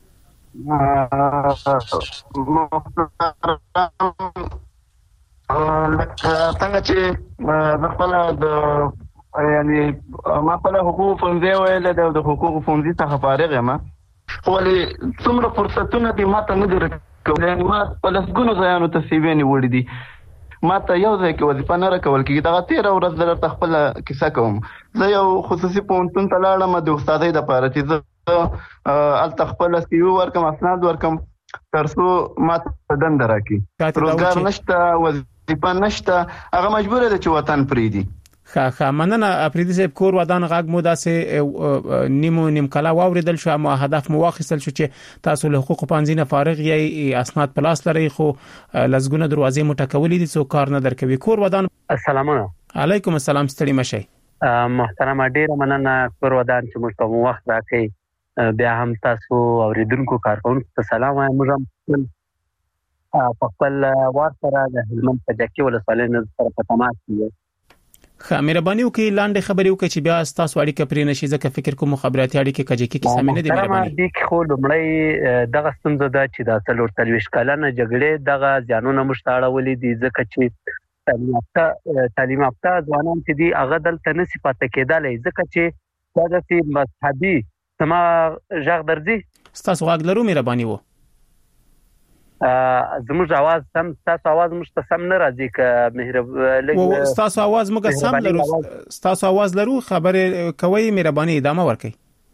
څنګه چې خپل د یعنی ما خپل حقوق فونځي ویل د حقوق فونځي څخه فارغ یم، ولې څومره فرصتونه دي ماته نه درکول. ما په لسګونو ځایانو ته سی وی نیولې دي، ما ته یو ځای کې وظیفه نه راکول کېږي. دغه 13 ورځ درته خپل کیسه کوم. زه یو خصوصي پوهنتون ته لاړم د استادۍ دپاره چې زه هلته خپل سی وي ورکم، اسناد ورکم تر څو ما ته دنده راکړي. روزګار نشته، وظیفه نشته، هغه مجبوره ده چې وطن پرېږدي. ښه مننه اپریدي صاحب. کور ودان غاګ مو داسې نیم کلا واوریدل شو، اما هدف مو واخیستل شو چې تاسو له حقوق پنځینه فارغ یې اسناد پلاس لري خو لزګونه دروازې مو ټکولې دي څو کار نه درکوي. کور ودان. السلام علیکم. السلام. ستړي مشي. محترم ډیر مننه کور ودان چې موږ په وخت راکې. بیا هم تاسو اوریدونکو کارکونکو ته سلام وایم. موږ په خپل وار سره د هلمند په جکي ولسوالۍ نه سره په تماس یو. مهرباني وکړئ لاندې خبرې وکړئ چې بیا تاسو اړیکه پرې نشي ځکه فکر کوم خبراتي اړیکه کجکی کې سمې نه دي. مهرباني دې خو لمړی دغه ستونزه ده چې د 43 کلنه جګړې دغه ځانونه مشتاړولې دي ځکه چې تعلیم یافته ځوانان چې دي هغه دلته نشي پاتې کېدلی ځکه چې دا د مذهبي سما ژغ درځي. تاسو غږ لرو مهرباني وو. زموږ आवाज سم تاسو आवाज موږ ته سم نه راځي که مهرباني تاسو आवाज موږ سم لرو. تاسو आवाज لرو خبره کوي مهرباني ادامه ورکړئ.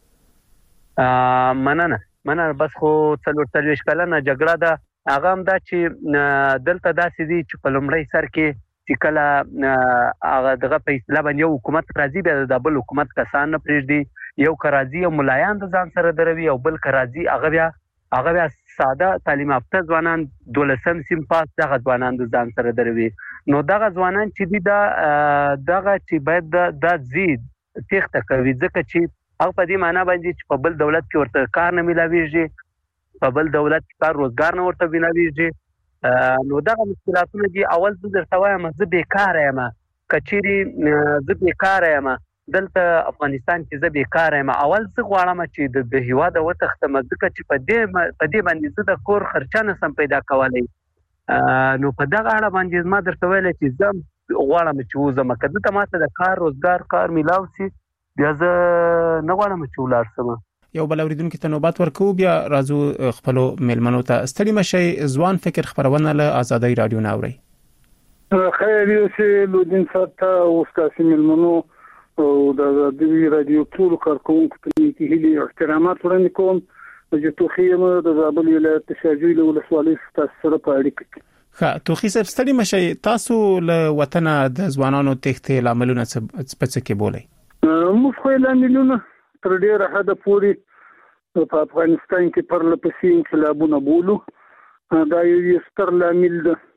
مننه بس خو 43 کلنه جګړه ده هغه هم دا چې دلته داسې دي چې په لومړی سر کې چې کله هغه دغه په اصطلاح باندې یو حکومت راځي بیا د بل حکومت کسان نه پرېږدي، یو کراځي او ملایان د ځان سره دروي او بل کراځي هغه بیا ساده تعلیم یافته ځوانان 12 سیم پاس دغه ځوانان د ځان سره دروي. نو دغه ځوانان چې دي دغه چې باید د زید تخته کوي ځکه چې هغه په دې معنی باندې چې په بل دولت کې ورته کار نه ملاويږي، په بل دولت کې کار روزګار نه ورته ملاويږي. نو دغه مشکلاتونه دي. اول زه درته وایم زه بیکاره یم، کچېری زه بیکاره یم دلته افغانستان کې، زه بیکاره یم. اول زه غواړم چې د هیواد وتښتم ځکه چې په دې باندې زه د کور خرچه نه سم پیدا کولی. نو په دغه اړه باندې ما درته ویل چې زه غواړم چې وځم که دلته ماته د کار روزګار کار میلاو شي بیا زه نه غواړم چې ولاړ شم. یو بل اوریدونکو ته نوبت ورکو بیا راځو خپل میلمنو ته. ستړي مشي ځوان فکر خبرونه له آزادۍ رادیو نه اوري. خیر یوسف لودین صاحب او تاسو میلمنو او د آزادۍ رادیو ټول کارکونکو ته کې هلي احترامات وړاندې کوم چې توخیمه د زابل ولایت شاجوی له ولسوالۍ سره په اړیکه کې. توخی صاحب ستړي مشي تاسو له وطن د ځوانانو تېښتې لاملونه څه کې بولئ؟ موږ خو لاملونه تر ډیره حد پورې په افغانستان کې پر لپسې انقلابونه بولو. دا یو ستر لامل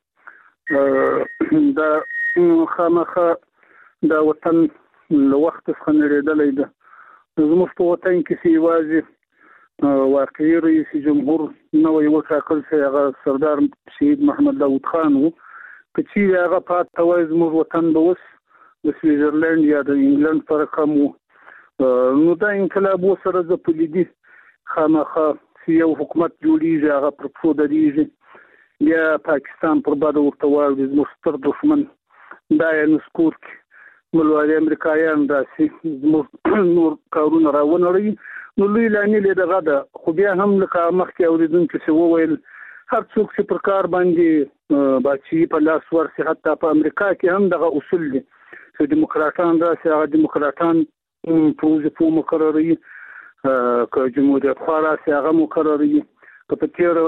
ده. دا خامخا دا وطن له وخت څخه نړېدلی ده. زموږ په وطن کې چې یوازې واقعي رئیس جمهور نوی وټاکل شوی هغه سردار شهید محمد داود خان و. که چیرې هغه پاتې وای زموږ وطن به اوس د سویزرلند یا د انګلند په رقم و. نو دا انقلاب ورسره زه په لیدي خامخا چې یو حکومت جوړېږي هغه پر پښو درېږي، بیا پاکستان پر بده ورته واوړي. زموږ ستر دښمن دا یې نسکور کړي، ملواري امریکایان داسې زموږ نور کارونه راونړوي نو لوی لامل دغه ده. خو بیا هم لکه مخکې اوریدونکو څه وویل هر څوک چې پر کار باندې باچی په لاس ورسي، حتی په امریکا کې هم دغه اصول دي چې دیموکراتان راشي هغه دیموکراتان په وظیفو مقرروي، که جمهوریت خوا راشي هغه مقرروي، که په تېره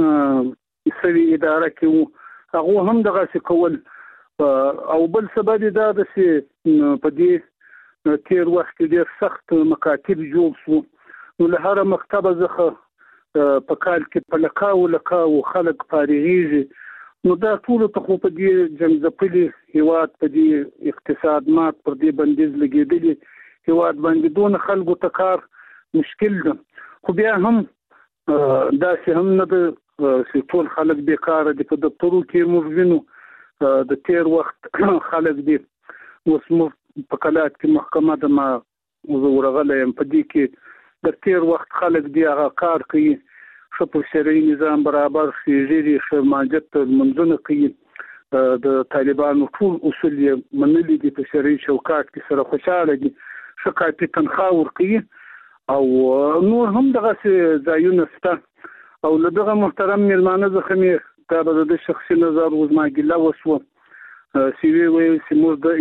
سوي اداره کې هغه هم دغسې کول. او بل سبب دا ده چې په دې تیر وخت کې ډېر سخت مکاتب جوړ شو، نو له هره مکتبه څخه په کال کې په لکاو خلک فارغېږي. نو دا ټولو ته خو په دې جنګ هیواد، په دې اقتصاد مات، پر دې بندیز لګېدلي هیواد باندې دونه خلکو ته کار مشکل ده. خو بیا هم داسې هم نه ده چې ټول خلک بیکاره دي. په دفترو کې موږ وینو د تیر وخت خلک دي. اوس موږ په کلات کې محکمه د ما ورغلی یم، په دې کې د تیر وخت خلک دي هغه کار کوي، ښه پر شرعي نظام برابر شي، ژیري ښه مانجت ته لمونځونه کوي، د طالبانو ټول اصول یې منلي دي، په شرعي چوکاټ کې سره خوشحاله دي، ښه کافي تنخواه ورکوي. او نور هم دغسې ځایونه شته. او له دغه محترم میلمانه څخه مې دا به د شخصي نظر زما ګیله وشوه چې ویل چې موږ د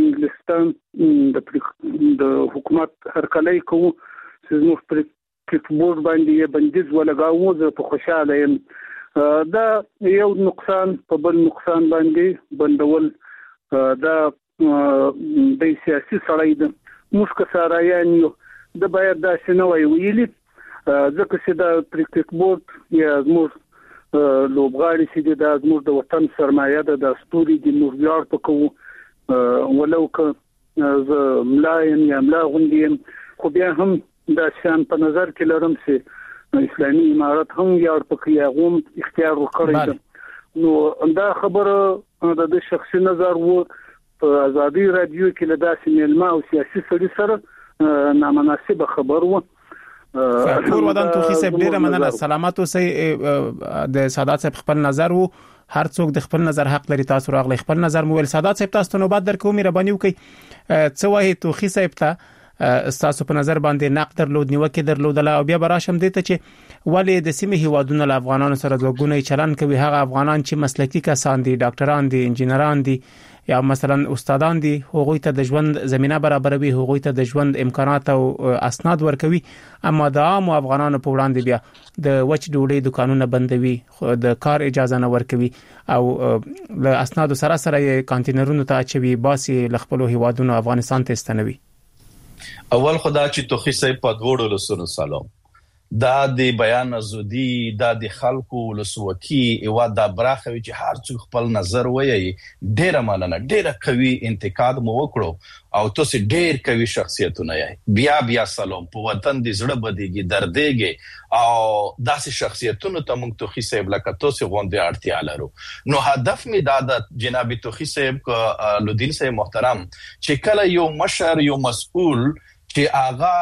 انګلستان د حکومت هرکلی کوو چې زموږ پر کرکټ بورډ باندې یې بندیز ولګاوه. زه په خوشحاله یم. دا یو نقصان په بل نقصان باندې بندول. دا د سیاسي سړی ده، موږ که سارایان یو د باید داسې نه وای ویلي، ځکه چې دا کرکټ بورډ یا زموږ لوبغاړي چې دا زموږ د وطن سرمایه ده، د ستوري د موږ ویاړ پکوو، ولو که زه ملا یم یا ملا غوندې یم، خو بیا هم دا شیان په نظر کې لرم چې اسلامي امارت هم ویاړ پکوي، هغه هم اختیار ورکړی ده. نو دا خبره د شخصي نظر و په ازادي رادیو کې له داسې میلمه او سیاسي سړي سره نامناسبه خبر و. فور ودان توخی صاحب ډیره مننه. سلامات اوسئ. د سادات صاحب خپل نظر وو، هر څوک د خپل نظر حق لري. تاسو راغلی خپل نظر مو ول. سادات صاحب تاسو ته نوبت درکوم، مهرباني وکړئ څه وایي توخی صاحب ته تاسو په نظر باندې نقد درلود، نیوکه درلودله، او بیا براشم دي ته چې ولې د سیمه هیوادونو له افغانانو سره دوګونی چلن کوي. هغه افغانان چې مسلکي کسان دي، ډاکټران دي، انجینران دي، یا مثلا استادان دي، هغوی ته د ژوند زمينه برابروي، هغوی ته د ژوند امکانات او اسناد ورکوي، اما د عام افغانانو په وړاندې بیا د وچ ډوډۍ دکانونه بندوي، د کار اجازه نه ورکوي، او له اسناد سره سره کانټینرونو ته اچوي، باسي لخپلو هیوادونو افغانستان ته استنوي. اول خدا چې توخی صاحب په دوړو لسونو سلام. دا د بیان ازادي، دا د خلکو ولسواکي او دا براخوي چې هر څوک خپل نظر وایي. ډیره مننه، ډیره قوي انتقاد مو وکړو او تاسو ډیر قوي شخصیتونه یې. بیا سلام. په وطن د زړه بدیږي، دردېږي، او داسې شخصیتونو ته موږ توخی صاحب لکه تاسو غونډه اړتیا لرو. نو هدف می دا د جناب توخی صاحب لودین صاحب محترم چې کله یو مشر، یو مسؤل چې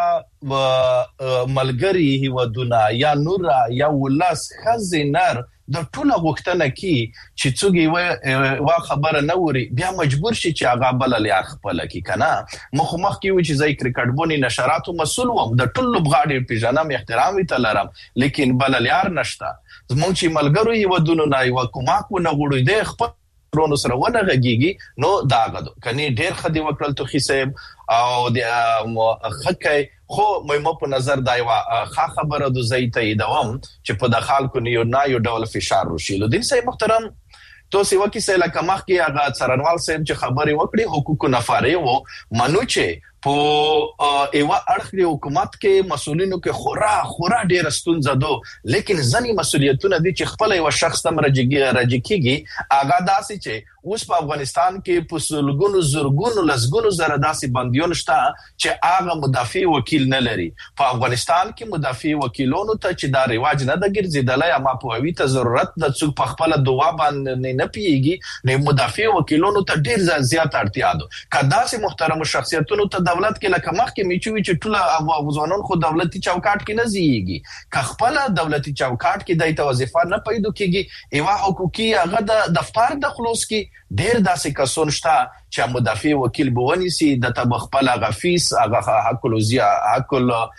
آغا ملګری هیوادونه یا نور یا ولس خزینر د ټوله غوښتنه کی چې څوګي وا خبره نه وری، بیا مجبور شي چې آغا بل لار خپل کی کنه. مخ کی و چې زای کرکټ بونی نشراتو مسؤل وم، د ټولو بغاړي پیژنم، احترام ته لرم، لیکن بل لار نشته. زموږ چې ملګری هیوادونه نه یو کوماک نه غوړي د خپل رونو سره ونه غږیږي. نو داغه کني ډیر خدي وکړل توخی صاحب او د خکای خو مې په نظر دا یو خبره د زیته ایدوم چې په داخل کو نه یو ډول فشار وشي. لودین صاحب محترم تو سی وکی سه لکه مخ کې هغه څرنوال صاحب چې خبري وکړي حقوق نفاره وو منو چې په ایوا اړخ حکومت کې مسولینو کې خورا ډیر ستونزه ده، لیکن ځنی مسولیتونه دي چې خپل یو شخص تم راجکیږي. هغه داسې چې اوس په افغانستان کې په سلګونو زرګونو لسګونو زره داسې بندیون شته چې هغه مدافع وکیل نه لري. په افغانستان کې مدافع وکیلونو ته چې دا رواج نه د ګرځیدلای، اما په وی ته ضرورت د څوک په خپل دوا باندې نه پیږي، نو مدافع وکیلونو ته ډیر زیات اړتیا ده. کدا سي محترم شخصیتونو ته دولت کې لکه مخکې میچوي چې ټول ځوانان خو دولتي چوکاټ کې نه زیږي که خپل دولتي چوکاټ کې دایته وظیفه نه پیدا کیږي ایوا حقوقي هغه د دفتر د خلاص کې ډیر داسې کسون شته چې مدافع وکیل بونیسي د تبخپل غفیس هغه حق الوزیا حق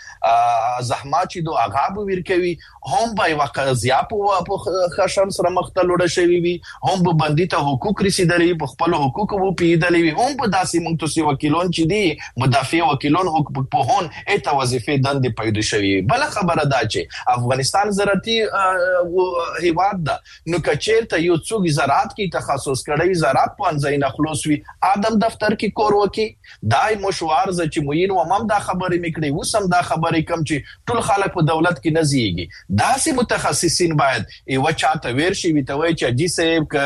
زحمت چې دوه هغه ورکوي هم به وقضیا په خشن سره مختلوړه شوی وي هم به بندیته حقوق رسیدلې په خپل حقوق وو پیدلې هم په داسې منتوسي وکیلون چې دي مدافع وکیلون حقوق په هون اته وظیفه دند پیدا شوی بل خبره ده چې افغانستان زراعتي هیواد ده نو کچېرته یو څوک زراعت کې تخصص کړی زراعت پنځه نه خلاصوي ادم دفتر کې کور وکي دای مشوار ز چې موین و مم دا خبرې میکړي وسم دا خبرې کم چې ټول خلک په دولت کې نزيږي داسې متخصصین باید ایو چاته ورشي ویتوي چې جی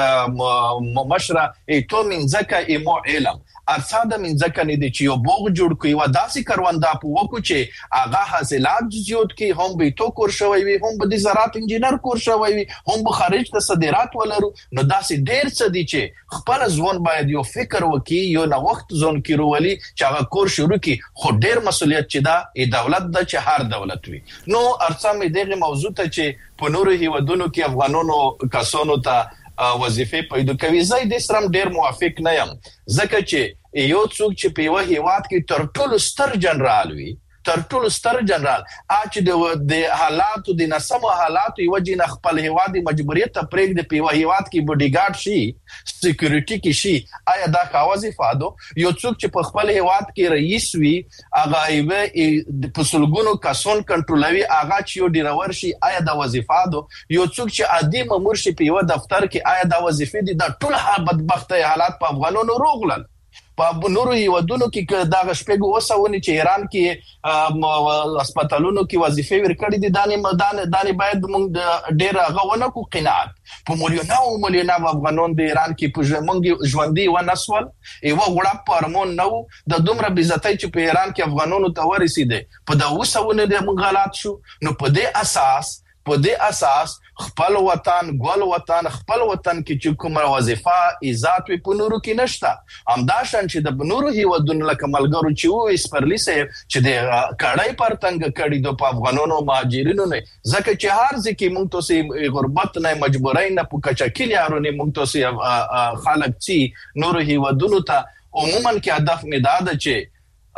سه مشره ایتو من زکه ایمو علم ارصاد من ځکه نه دي چې یو بوغ جوړ کوي و داسې کروندا په وکو چې هغه حاصلات زیات کی هم به تو کور شوی وي هم به د زراعت انجینر کور شوی وي هم به خارج ته صادرات ولرو نو داسې ډیر څه دي چې خپل ځوان باید یو فکر وکي یو نه وخت ځون کیرولي چې هغه کور شروع کی خو ډیر مسولیت چې دا دولت د چې هر دولت وي نو ارڅم دغه موضوع ته چې په نورو هیوادونو کې افغانانو کسانو ته وظیفه پیدا کوي زه د سرم ډیر موافق نه یم ځکه چې یو څوک چې په یو هیواد کې تر ټولو ستر جنرال وي تر ټولو ستر جنرال چې د حالاتو د نسمو حالاتو یو جن خپل هیواد مجبوریت ته پرېږ د په هیواد کې بډیګارد شي سکیورټي کې شي آیا دا کا وظیفه ده یو څوک چې په خپل هیواد کې رئیس وي هغه یې په سلګونو کسون کنټرولوي هغه چې یو ډیرور شي آیا دا وظیفه ده یو څوک چې عادي مامور شي په یو دفتر کې آیا دا وظیفه دي د ټول بدبخت حالات په افغانانو روغلل په نورو هیوادونو کې دا شپږ وسونه چې ایران کې هسپتالونو کې وظیفه ورکړي دي دانه باید موږ ډیر غوونه کو قناعت په مليونو افغانان د ایران کې په موږ ژوندۍ و نسول ایو غړپ پرمون نو د دومره بیزتای چې په ایران کې افغانانو ته ورسیده په دا وسونه د موږ غلط شو نو په دې اساس خپل وطن ګل وطن خپل وطن کې چې کومه وظیفه عزت په نورو کې نشته همداشان چې د نورو هیوادونو لکه ملګرو چې وې سپرلی سه چې د کړای پرتنګ کړي د افغانانو مهاجرینو نه ځکه چې هر ځکه موږ ته سي غربت نه مجبورای نه پکچکل یارونه موږ ته سي خلک چې نورو هیوادونو ته عموما کې هدف می دا ده چې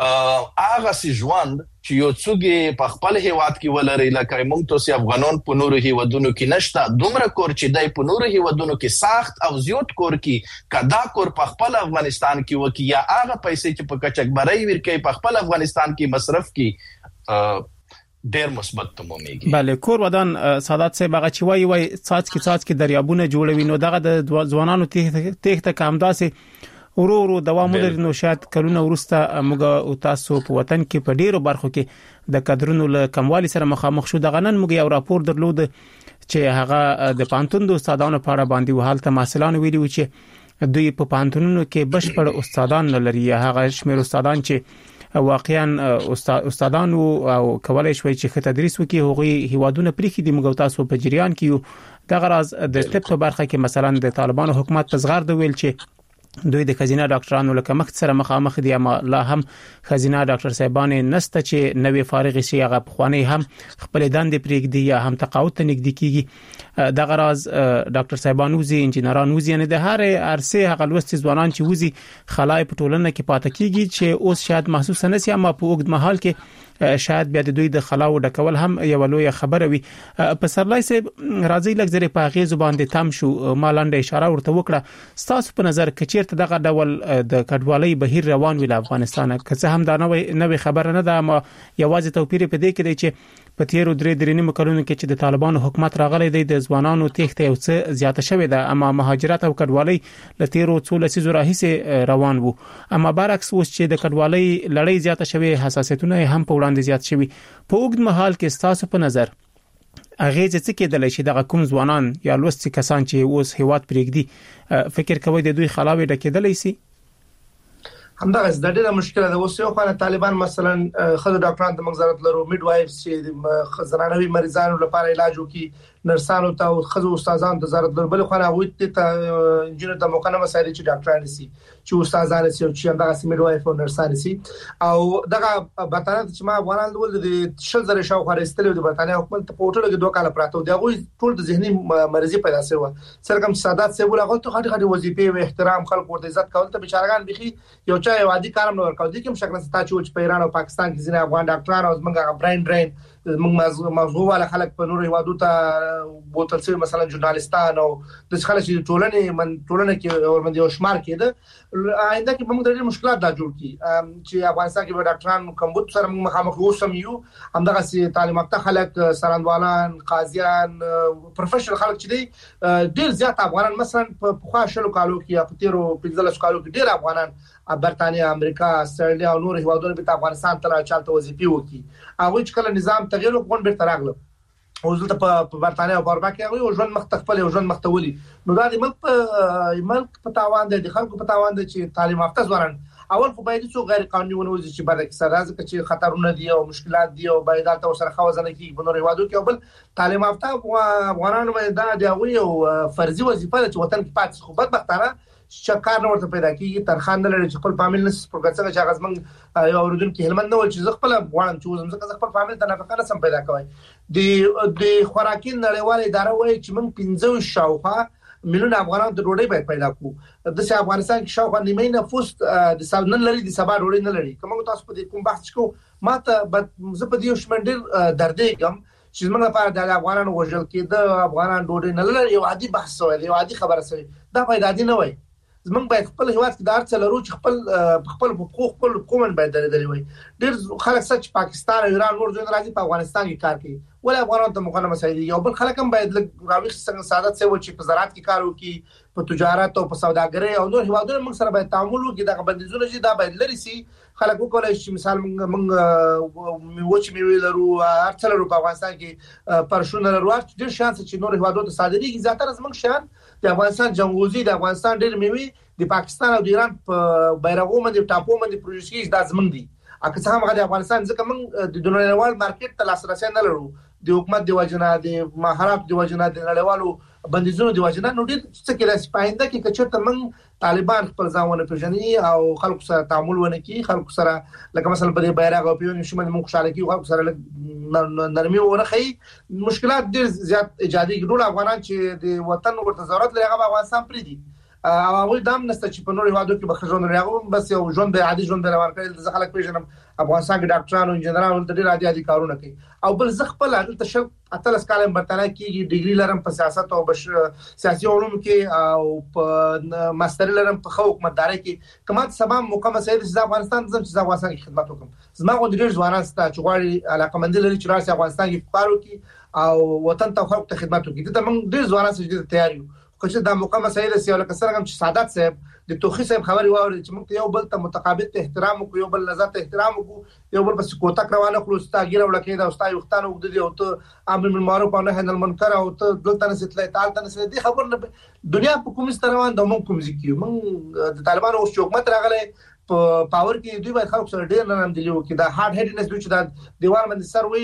هغه سي ژوند چې یو څوګي په خپل هیواد کې ولري لکه موږ ته سي افغانان په نورو هیوادونو کې نشته دومره کور چې دای په نورو هیوادونو کې سخت او زیات کور کې کدا کور په خپل افغانستان کې وکي یا هغه پیسې چې په کچکبري ورکې په خپل افغانستان کې مصرف کې ډیر مثبت تمامېږي بله کور ودان سادات صاحب هغه چې وای څاڅکي دریابونه جوړوي نو دغه د ځوانانو تېخته کامداسې ورو دوام لري نو شاید کلونه ورسته موږ او تاسو په وطن کې په ډیرو برخو کې د کډرونو له کموالي سره مخامخ شو د غنن موږ یو راپور درلود چې هغه د پانتون د استادانو په اړه باندې وحالت مسلمان ویلي و چې دوی په پانتونونو کې بشپړ استادان لري هغه شمیر استادان چې واقعا استادان او کولای شوي چې تدریس وکړي هغه هیوادونه پرې کې د موږ تاسو په جریان کې د غرض د طب په برخه کې مثلا د طالبانو حکومت په زغر د ویل چې دوی د خزینه ډاکټرانو لکه مخ سره مخامخ دي اما لا هم خزینه ډاکټر صاحبانه نسته چې نوې فارغ شي هغه بخوانی هم خپل دند پرېږدي یا هم تقاعد ته نږدې کیږي د غرض ډاکټر صاحبانو زی انجنیران وزي نه د هر عرصه هغه لوست ځوانان چې وزي خلای په ټولنه کې پاتې کیږي چې اوس شاید محسوس نه سي اما په وګد محل کې شاید بیا د دوی د خلاو ډکول هم یو لوی خبره وي په سرلای سه راځي لګزري په غي زبان د تم شو مالنده اشاره ورته وکړه ستاسو په نظر کچیرته دغه ډول د کډوالۍ بهیر روان ویل افغانستان که هم دا نوې خبره نه ده ما یوازې توپیر په دې کې دی چې په تیرو درې نیمه کلونو کې چې د طالبانو حکومت راغلی دی د ځوانانو تېخته یو څه زیاته شوې ده اما مهاجرت او کډوالۍ ل تیرو څو لسیزو راهیسه روان وو اما برعکس اوس چې د کډوالۍ لړۍ زیاته شوې حساسیتونه هم په وړاندې زیات شوي په وګد محل کې تاسو په نظر اغه چې کېدل شي د کوم ځوانان یا لوست کسان چې اوس هیواد پرېږدي فکر کوي د دوی خلاوي ډکېدلې سي همدا د ډېره مشکله ده اوس یو خانه طالبان مثلا خزو ډاکټران د مغزرت لرو میډ وایفز چې زنانوي مریضانو لپاره علاج وکي نرسانو ته او خزو استادانو ته ضرورت بل خو هغه ته انجینر د مقننه مسایل چې ډاکټران سي چې استادان سي او چې همدغه سیمه وایف او نرسان سي او دغه برتانیا چې ما افغانان ول د شل زره شاو خارستلو د برتانیا حکومت په هوټل کې 2 کال پراته دی هغه ټول د ذهني مرضی پیدا شوی سرکم سادات سی ول هغه ته خاطر وظیفه او احترام خلکو ورته عزت کول ته بچارغان بخي یو چا یو عادي کارم نور کاوه دي کوم شکل ستا چې په ایران او پاکستان کې ځینې افغان ډاکټران او زمونږ برین موږ موضوع ولا خلک په نور هوادو ته بوتل سي مثلا ژورنالستان او د خلک چې ټولنه کې اور باندې شمار کېده آینده کې موږ د ډېر مشکلات دا جوړ کی چې افغانستان کې به ډاکټران کمبود سره موږ مخامخ اوسم یو همدغه سي تعلیم یافته خلک سراندوالان قاضیان پروفیشنل خلک چې دي ډېر زیات افغانان مثلا په خاصلو کالو کې یا په تیرو 15 کالو کې ډېر افغانان برتانیا امریکا استرالیا او نور هیوادونو په افغانستان ته چالت وظیفي وکي هغه چې کله نظام تغیر وکړ به تراغله او زلته په برتانیا او اروپا کې هغه ژوند مختلف او ژوند مختولي نو دا د ملک په تاوان د خلکو په تاوان د چې تعلیم یافته ځوانان اول خو باید څو غیر قانوني ونوځي چې برعکس راځي چې خطرونه دي او مشکلات دي او باید تاسو سره خوازنه کې په نور هیوادو کې بل تعلیم یافته افغانانو باید دا دی او فرضي وظیفه چې وطن کې پاتې خو بدبختانه شکار نور ته پیدا کیږي ترخان نه لري چې خپل فامیل نس پروګرام چې غزمن یو اوردون کې هلمند نه و چې خپل غواړم چې زم خپل فامیل ته نفقه سم پیدا کوي د خوراکین نړیواله اداره وایي چې موږ 15 شاوخوا ملیون افغانان د ډوډۍ باید پیدا کړو د افغانستان کې شاوخوا نیمه نفوس د ساونن لري د سبا ډوډۍ نه لري کوم تاسو په دې کوم بحث کو ماته زه په دې شمنډر دردېږم چې موږ لپاره د افغانانو وژل کېده افغانان ډوډۍ نه لري یو عادي بحث وي یو عادي خبره سوي دا پیدا دي نه وي زمونږ باید خپل هیواد کې د هر څه لرو چې خپل حقوق قومن باید درېدلی وي ډېر خلک سچ پاکستان او ایران نور ځای راځي په افغانستان کې کار کوي ولې افغانانو ته مقننه مسایل دي او بل خلک هم باید راوي څنګه سعادت سي و چې په زراعت کې کار وکړي په تجارت او په سوداګرۍ او نور هیوادونو موږ سره باید تعامل وکړي دا بندیزونه چې دا باید لري سي خلک وکولای شي مثال موږ وچ میوه لرو هر څه لرو په افغانستان کې پرشونه لرو ډېر شانس چې نور هیوادونو ته صادرېږي زیاتره زموږ شان د افغانستان جنگوزي د افغانستان ډېر میوه د پاکستان او د ایران په بیرغو باندې ټاپو باندې پروژې کیږي دا زموږ دي اګه څنګه هغه د افغانستان ځکه موږ د نړیوال مارکیټ ته لاسرسي نه لرو د حکومت دی وجنه د مهارت دی وجنه د نړیوالو بندیزونو دی وجنه نو ډېر څه کې راځي پاینده کې کچته موږ طالبان خپل ځاونه پیژني او خلکو سره تعامل ونه کوي خلکو سره لکه مثلا په بیرغ او پیون شمال موږ خوشاله کوي خلکو سره نرمي ونه خي مشکلات ډېر زیات ایجادي ګډول افغانان چې د وطن ورته ضرورت لري هغه افغانستان پرې دي او هغه دام نسته چې په نور هیوادو کې بخښون لري هغه بس یو ژوند به عادي ژوند روان کړي د خلک پیژنم افغانستان کې ډاکټرانو انجنیرانو ته ډېر عادي کارونه کوي او بل زه خپل عادت شل اتلس کال برتانیا کې ډیګري لرم په سیاست او سیاسي علوم کې او په ماستر لرم په حکومتداري کې کومه سبا مقام سید د افغانستان زم چې افغانستان کې خدمت وکم زما غو ډېر ځوانان ست چې غواړي علاقمند لري چې راشي افغانستان کې کار وکړي او وطن ته خلکو ته خدمت وکړي ته موږ ډېر ځوانان چې تیار یو چې دا مقام سید سیاله لکه څنګه چې سعادت صاحب د توخی صاحب خبري واوري چې موږ یو بل ته متقابل احترام وکړو یو بل نظر ته احترام وکړو یو بل پس کوتک روانه کړو ستاګیره وړکې دا استاد وختانه وګد دي او ته امر بالمعروف او نهي عن المنکر او ته دلته نسیتلای تعال ته نسیت دي خبر نه دنیا په کوم ستروان د موږ کوم ځکیو موږ د طالبانو اوس حکومت راغله په پاور کې دوی باید خلکو سره ډېر نرم دي وکړي دا هارد هیډنس دوی چې دا دیوال باندې سر وی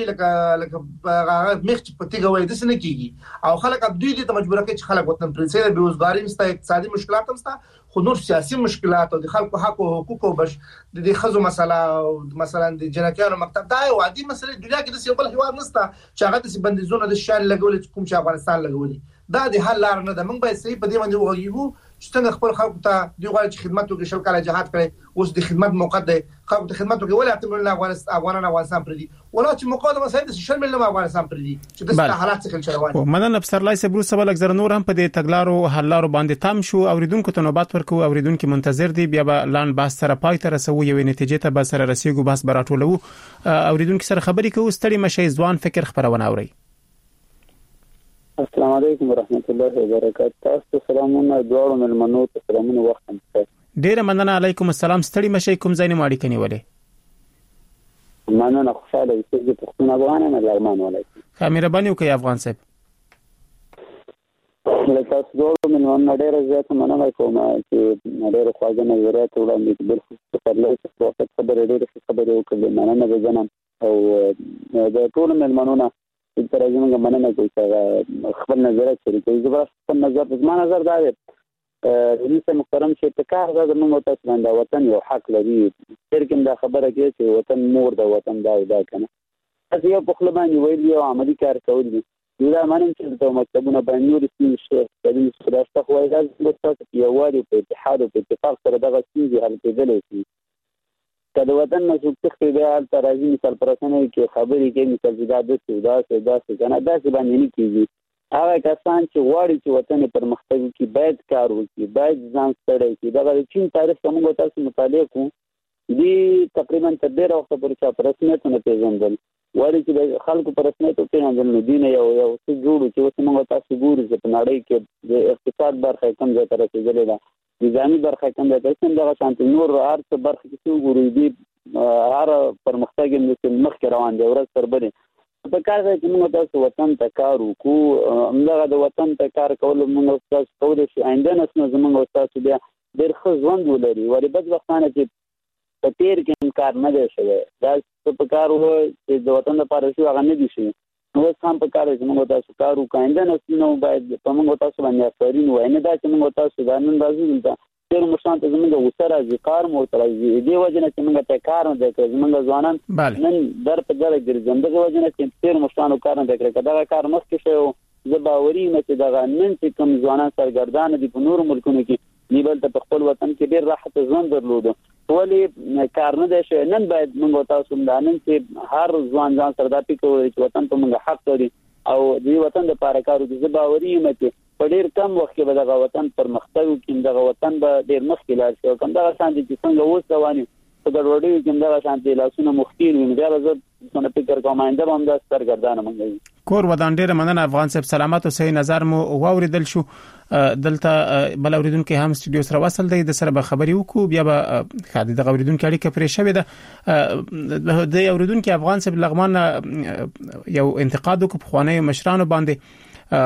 لکه مخ په تیګه وای د سن کېږي او خلک دوی دې ته مجبور کوي چې خلک وطن پرې سره بیروزګاری مسته اقتصادي مشکلات هم سته خو نور سیاسي مشکلات او د خلکو حق او حقوق او بش د خزو مسله مثلا د جنکیانو مکتب دا یو عادي مسله دنیا کې د سیبل هیواد نسته چې هغه د بندیزونو د شان لګول کوم چې افغانستان لګولي دا د حل لار نه ده موږ باید صحیح په دې باندې وغږیږو چې څنګه خپل خلکو ته دی غواړي چې خدمت وکړي شل کاله جهاد کړي اوس د خدمت موقع ده خلکو ته خدمت وکړي ولې اته افغانان پر دي ولا چې مقاومه مسایل د شل ملي افغانستان پر دي چې د حالات څخه روان مدن افسر لای سبرو سبا لګ زر نور هم په دې تګلارو حلارو باندې تام شو اوریدونکو ته نوبات ورکو اوریدونکو منتظر دي بیا به لاند باس سره پای ته رسو یو نتیجه ته به سره رسیدو باس براټولو اوریدونکو سره خبرې کوو ستړي مشي ځوان فکر خبرونه اوري السلام علیکم ورحمت الله وبرکاته تاسو سلامونه دوړو ملمنو ته سلامونه وخت ډیر مننه علیکم السلام ستړي مشي کوم ځای نه ماړی کني ولې مننه خوشاله چې د پښتون افغانانو لرمان ولایت خامیربانی کوي افغان صاحب له تاسو دوړو ملمنو ډیر زیات مننه کوم چې ډیر خواږه نظریات وړاندې بل څه پر لای څه وخت خبرې ډیر خبرې وکړې مننه به جنم او د ټول ملمنو تر ازمنه مننه کوي چې خپل نظر شریکوي. زه خپل نظر زما نظر دا دی رئیس محترم چې تکار دا موږ تاسو باندې وطن یو حق لري. ترکم دا خبره کوي چې وطن مور د وطن دا کنه تاسو یو په خپل باندې ویلي او عملی کار کول دي. دا معنی چې د مکتبونو باندې نور سیمه شي د سوداسته خوای دا تاسو یو واري په اتحاد او په اتفاق سره دغه سیمه حل کېدلی شي. کله وطن مسوک تخته دی حال ترازی مثال پرسنه کې خبرې کوي مثال د سوداسته کنه دا څه باندې نه کیږي. هغه کسان چې غواړي چې وطن پرمختګ وکړي باید کار وکړي، باید ځان ستړی کړي. دا د چین تاریخ موږ تاسو مطالعه کوو دی تقریبا تر ډېر وخت پورې چې په رسمیت نه پیژندل وایي چې د خلکو په رسمیت پیژندل نو دین یو څه جوړو چې اوس موږ تاسو ګورو چې په نړۍ کې د اقتصاد برخه کم ځای ته رسېدلې ده، نظامي برخه کم ځای ته رسېدلې ده، شانتي نور هر څه برخه کې ګورو دی هر پرمختګ یې مخکې روان دی ورځ تر بلې. په کار دی چې موږ تاسو وطن ته کار وکړو. همدغه د وطن ته کار کول موږ تاسو کولی شي آینده نسلونه زموږ تاسو بیا ډېر ښه ژوند ولري. ولې بدبختانه چې په تېر کې کار نه دی شوی دا په کار و چې د وطن لپاره شي هغه نه دي شوي. نو اوس هم په کار دی چې موږ تاسو کار وکړو. آینده نسلونه باید په موږ تاسو باندې افرین وایي، نه دا چې موږ تاسو دا نن راځو دلته تېر مشران ته زموږ غوسه راځي، کار مو ورته راځي. دې وجې نه چې موږ ته کار نه دی کړی زموږ ځوانان نن در په دره ګرځي. همدغې وجې نه چې تېر مشرانو کار نه دی کړی. که دغه کار مخکې شوی و زه باوري یم چې دغه نن چې کوم ځوانان سرګردانه دي په نورو ملکونو کې نیول ته په خپل وطن کې ډېر راحت ژوند درلوده. ولې کار نه دی شوی. نن باید موږ تاسو دا نن چې هر ځوان ځان سره دا فکر وکړي چې وطن په موږ حق لري او د وطن لپاره کار وکړي. زه باوري یم چې په ډېر کم وخت کې به دغه وطن پرمختګ وکړي، دغه وطن به ډېر مخکې لاړ شي. کوم دغه شانتي چې څنګه اوس روان یو په ګډوډیو کې دغه شانتي لاسونه مخکې وي، بیا به زه څونه فکر کوم آینده به همداسې سرګردانه موږ وي. کور ودان ډېره مننه افغان صاحب، سلامت اوسئ. نظر مو واوریدل شو. دلته بل اوریدونکو هم استودیو سره وصل دی، د سره به خبري وکړو، بیا به خاطر د اوریدونکو اړیکه پرې شوې ده. د اوریدونکو افغان صاحب لغمان یو انتقاد وکړ په خوانې مشرانو باندې.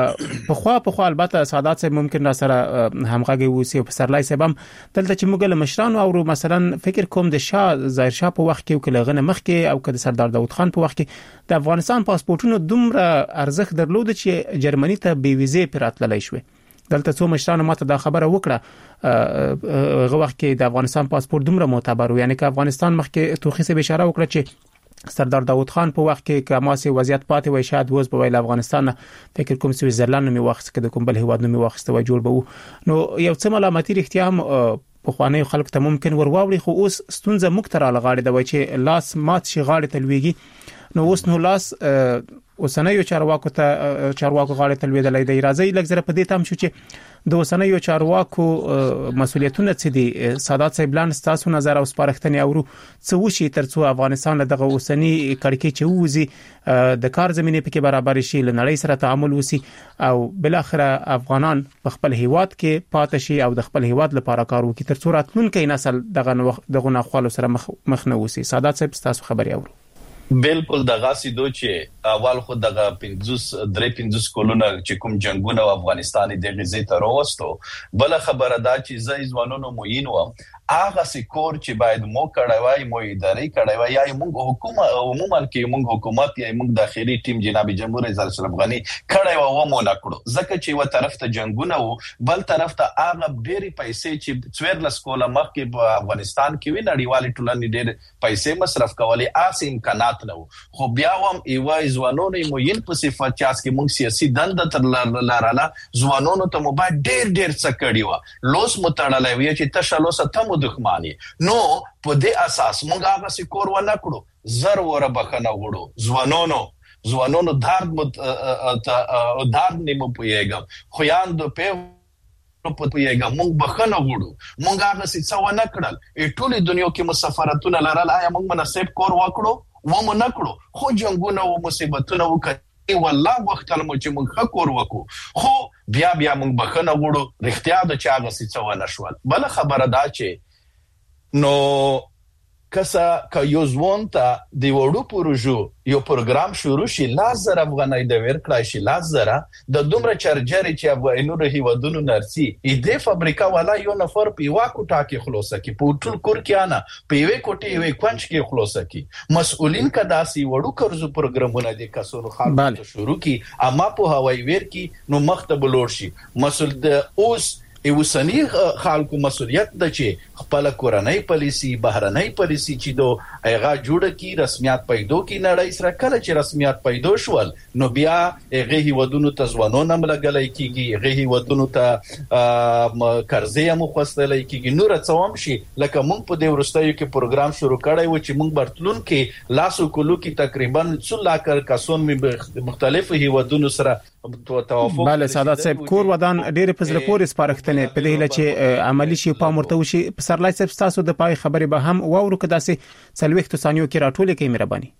په البته سعادت صاحب ممکن را سره همغږي وسی او پسرلای صاحب هم دلته چې موږ له مشرانو او مثلا فکر کوم د شاه ظاهر شاه په وخت کې او کله مخ کې او د سردار داوود خان په وخت کې د افغانستان پاسپورتونو دومره ارزښت درلود چې جرمني ته بي ویزه پراتللی شوی. دلته څو مشرانو ماته دا خبره وکړه هغه وخت کې د افغانستان پاسپورت دومره معتبر و، یعنی که افغانستان مخکې توخي سه اشاره وکړه چې سردار داوود خان په وخت کې کماسي وضعیت پاتې وای شاید وز په ویل افغانستان فکر کوم سویزرلند مې واخست کې د کوم بل هیواد مې واخست وای جوړ به نو یو څه ملامتي رښتیا هم په خوانې خلک ته ممکن ورواوړي، خو اوس ستونزه مکتره لغاړي د وای چې لاس مات شي غاړي تلويږي. نو اوس نو لاس اوسنیو چارواکو غاړي تلويدلې دی. راځي لږ زره په دې تام شو چې د اوسنیو چارواکو مسولیتونه څه دي. سادات صاحب لان تاسو نظر او سپارښتنې اورو څه وشي ترڅو افغانستان دغه اوسنی کړکۍ چې وځي د کار زمينه پکې برابر شي، لنړۍ سره تعامل وسی او بل اخر افغانان په خپل هیواد کې پاتې شي او د خپل هیواد لپاره کار وکړي ترڅو راتلونکي نسل دغه ناخوالو سره مخ نه وسی. سادات صاحب تاسو خبري اورو. بالکل دغه سیدو چې اول خو دغه 53 کلونه چې کوم جنگونه افغانستان د غزې ته راوستو، بل خبره دا چې زې ځوانونو موینو هغه سکور چې باید مو کړوای مو اداري کړوای یا موږ حکومت عموما کې موږ حکومت یا موږ داخلي ټیم جناب جمهور رئیس اشرف غنی کړوای و مو نکړو، ځکه چې و طرف ته جنگونه وو بل طرف ته هغه ډېری پیسې چې څویر سکول مخکې په افغانستان کې وی نړیوال ټولنې ډېر پیسې مصرف کولې آس امکانات نه وو. خو بیا هم ایوای ځوانونو موین په صفات چاس کې موږ سیاسي دنده تر لاراله ځوانونو ته مو باید ډېر څه کړی و لوس متړلای وی چې تشلوسه تم دښمنی نو په دې اساس موږ هغه سکور و نه کړو. زر ور بخنه وړو ځوانونو دار نیمه پویګم خو یاند په پویګم موږ بخنه وړو موږ هغه څه و نه کړل. ټولې دنیا کې مسافرتونه لرل آیا موږ مناسب کور وکړو و مو نه کړو. خو جنگونه او مصیبتونه وکړي والله وخت مو چې موږ کور وکړو خو بیا موږ بخنه وړو رښتیا د چا هغه څه و نه شول. بل خبره دا چې نو که یو ځوان ته د وړو پروژو یو پروګرام شروع شي 1000 افغانۍ د ورکړای شي 1000 د دومره چارجر چې افغانونو هیوادونو نرسي دې فابریکا والا یو نفر په واکوټا کې خلاصه کی په ټول کور کې انا په وی کوټي وی کونچ کې خلاصه کی مسؤلین کداسي وړو قرض پروګرامونه د کسونو خلکو شروع کی اما په هواي ویر کې نو مخته بلور شي مسؤل د اوس اوسنی خلکو مسؤلیت د چې خپل کورنۍ پالیسی بهرنۍ پالیسی چې دوه هغه جوړه کی رسمیت پیدا کی نړۍ سره کله چې رسمیت پیدا شول نو بیا هغه هیوادونو ته ځوانونه ملګلای کیږي هغه هیوادونو ته قرضې هم خوستلای کیږي نور څوم شي لکه مونږ په دې ورستیو کې پروګرام شروع کړی و چې مونږ برتلون کې لاسو کولو کې تقریبا 100 لک کسان مختلفو هیوادونو سره توافق بله سعادت صاحب کور ودان ډېر په زړه پورې سپارښتنې په دې چې عملی شي په مرتو شي سرلای صاحب تاسو د پای خبرې به هم وورو کدا سي سلويخت ثانیو کې راټولې کې مهرباني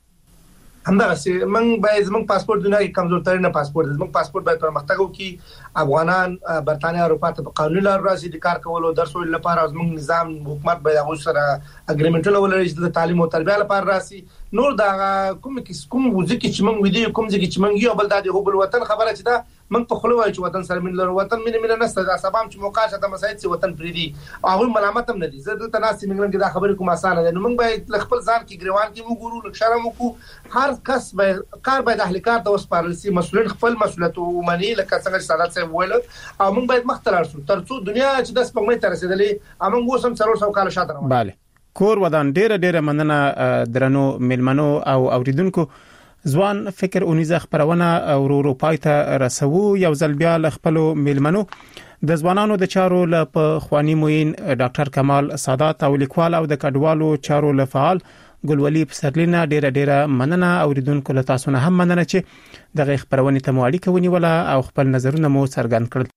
همدا سي من باید زموږ پاسپورت دنیا کې کمزور ترين پاسپورت زموږ پاسپورت باید پرمختګ وکړي افغانان برتانیا اروپا ته قانوني لار راځي د کار کولو درسول لپاره زموږ نظام حکومت باید هغه سره اګریمنټونه ولري د تعلیم او تربیه لپاره راسي نور دا کوم وځي چې موږ ودی کوم ځکه چې موږ یو بل د هوبل وطن خبره چې دا موږ په خلوه چې وطن سره من لر وطن مين نسته دا سبام چې موقع شته مسایت چې وطن پریدي او ملامت هم نه دي زه د تناسي موږ دا خبره کوم اسانه ده نو موږ باید خپل ځان کې ګریوان کې موږ ګورو لکشرم کو هر کس به کار باید اهل کار د وسپارل سي مسؤلین خپل مسؤلیت او منی لکه څنګه سعادت صاحب ویل او موږ باید مختلف شو ترڅو دنیا چې د سپمې تر رسیدلې امنګ وسم 300 کال شاته روان bale کور ودان ډېر مننه درنو ملمنو او اوریدونکو ځوان فکر اونیزه خبرونه او اروپای ته رسو یو ځل بیا خپل ملمنو د ځوانانو د چارو له خواني موین ډاکټر کمال سادات او لیکوال او د کډوالو چارو له فعال ګلولي پسرلینا ډېر مننه اوریدونکو له تاسو نه هم مننه چې دغه خبرونه ته مو اړیکه ونیوله او خپل نظرونه مو څرګند کړل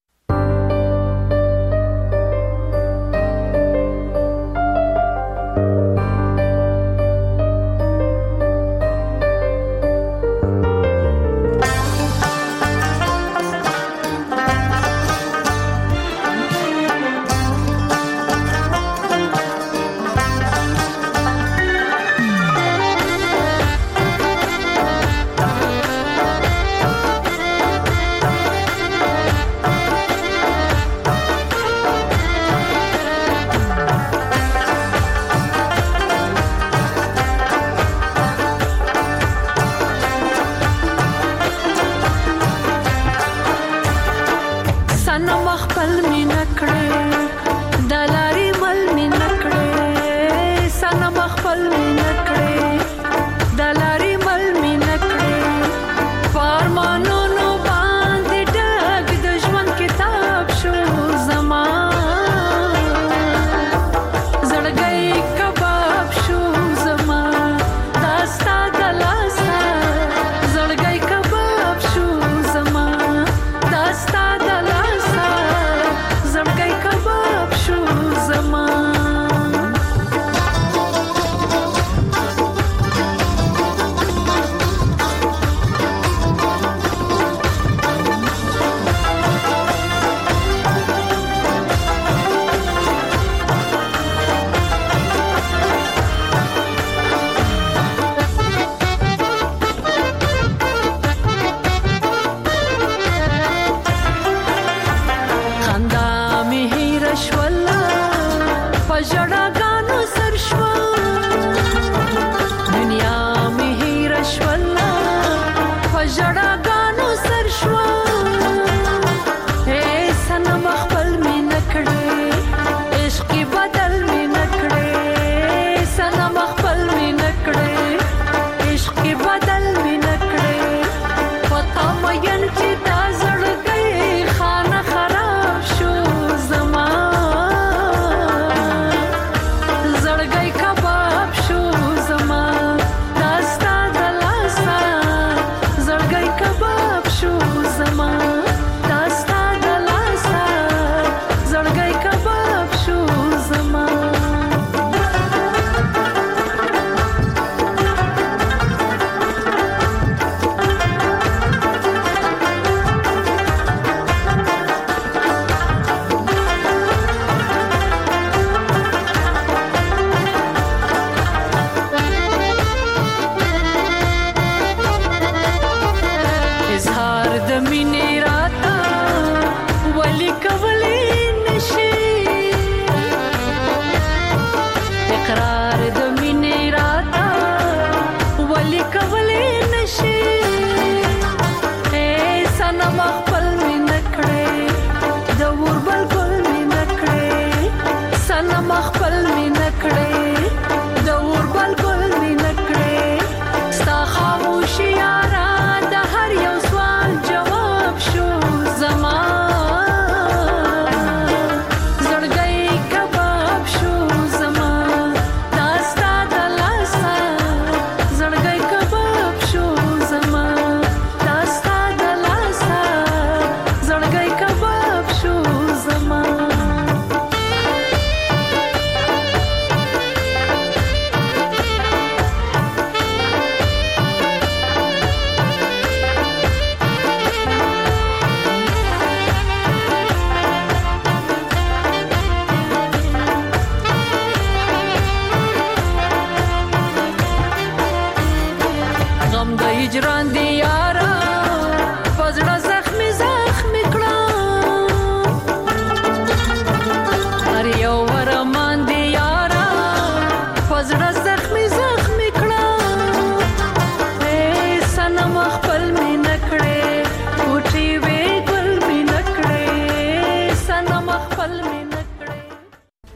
شولا پجړ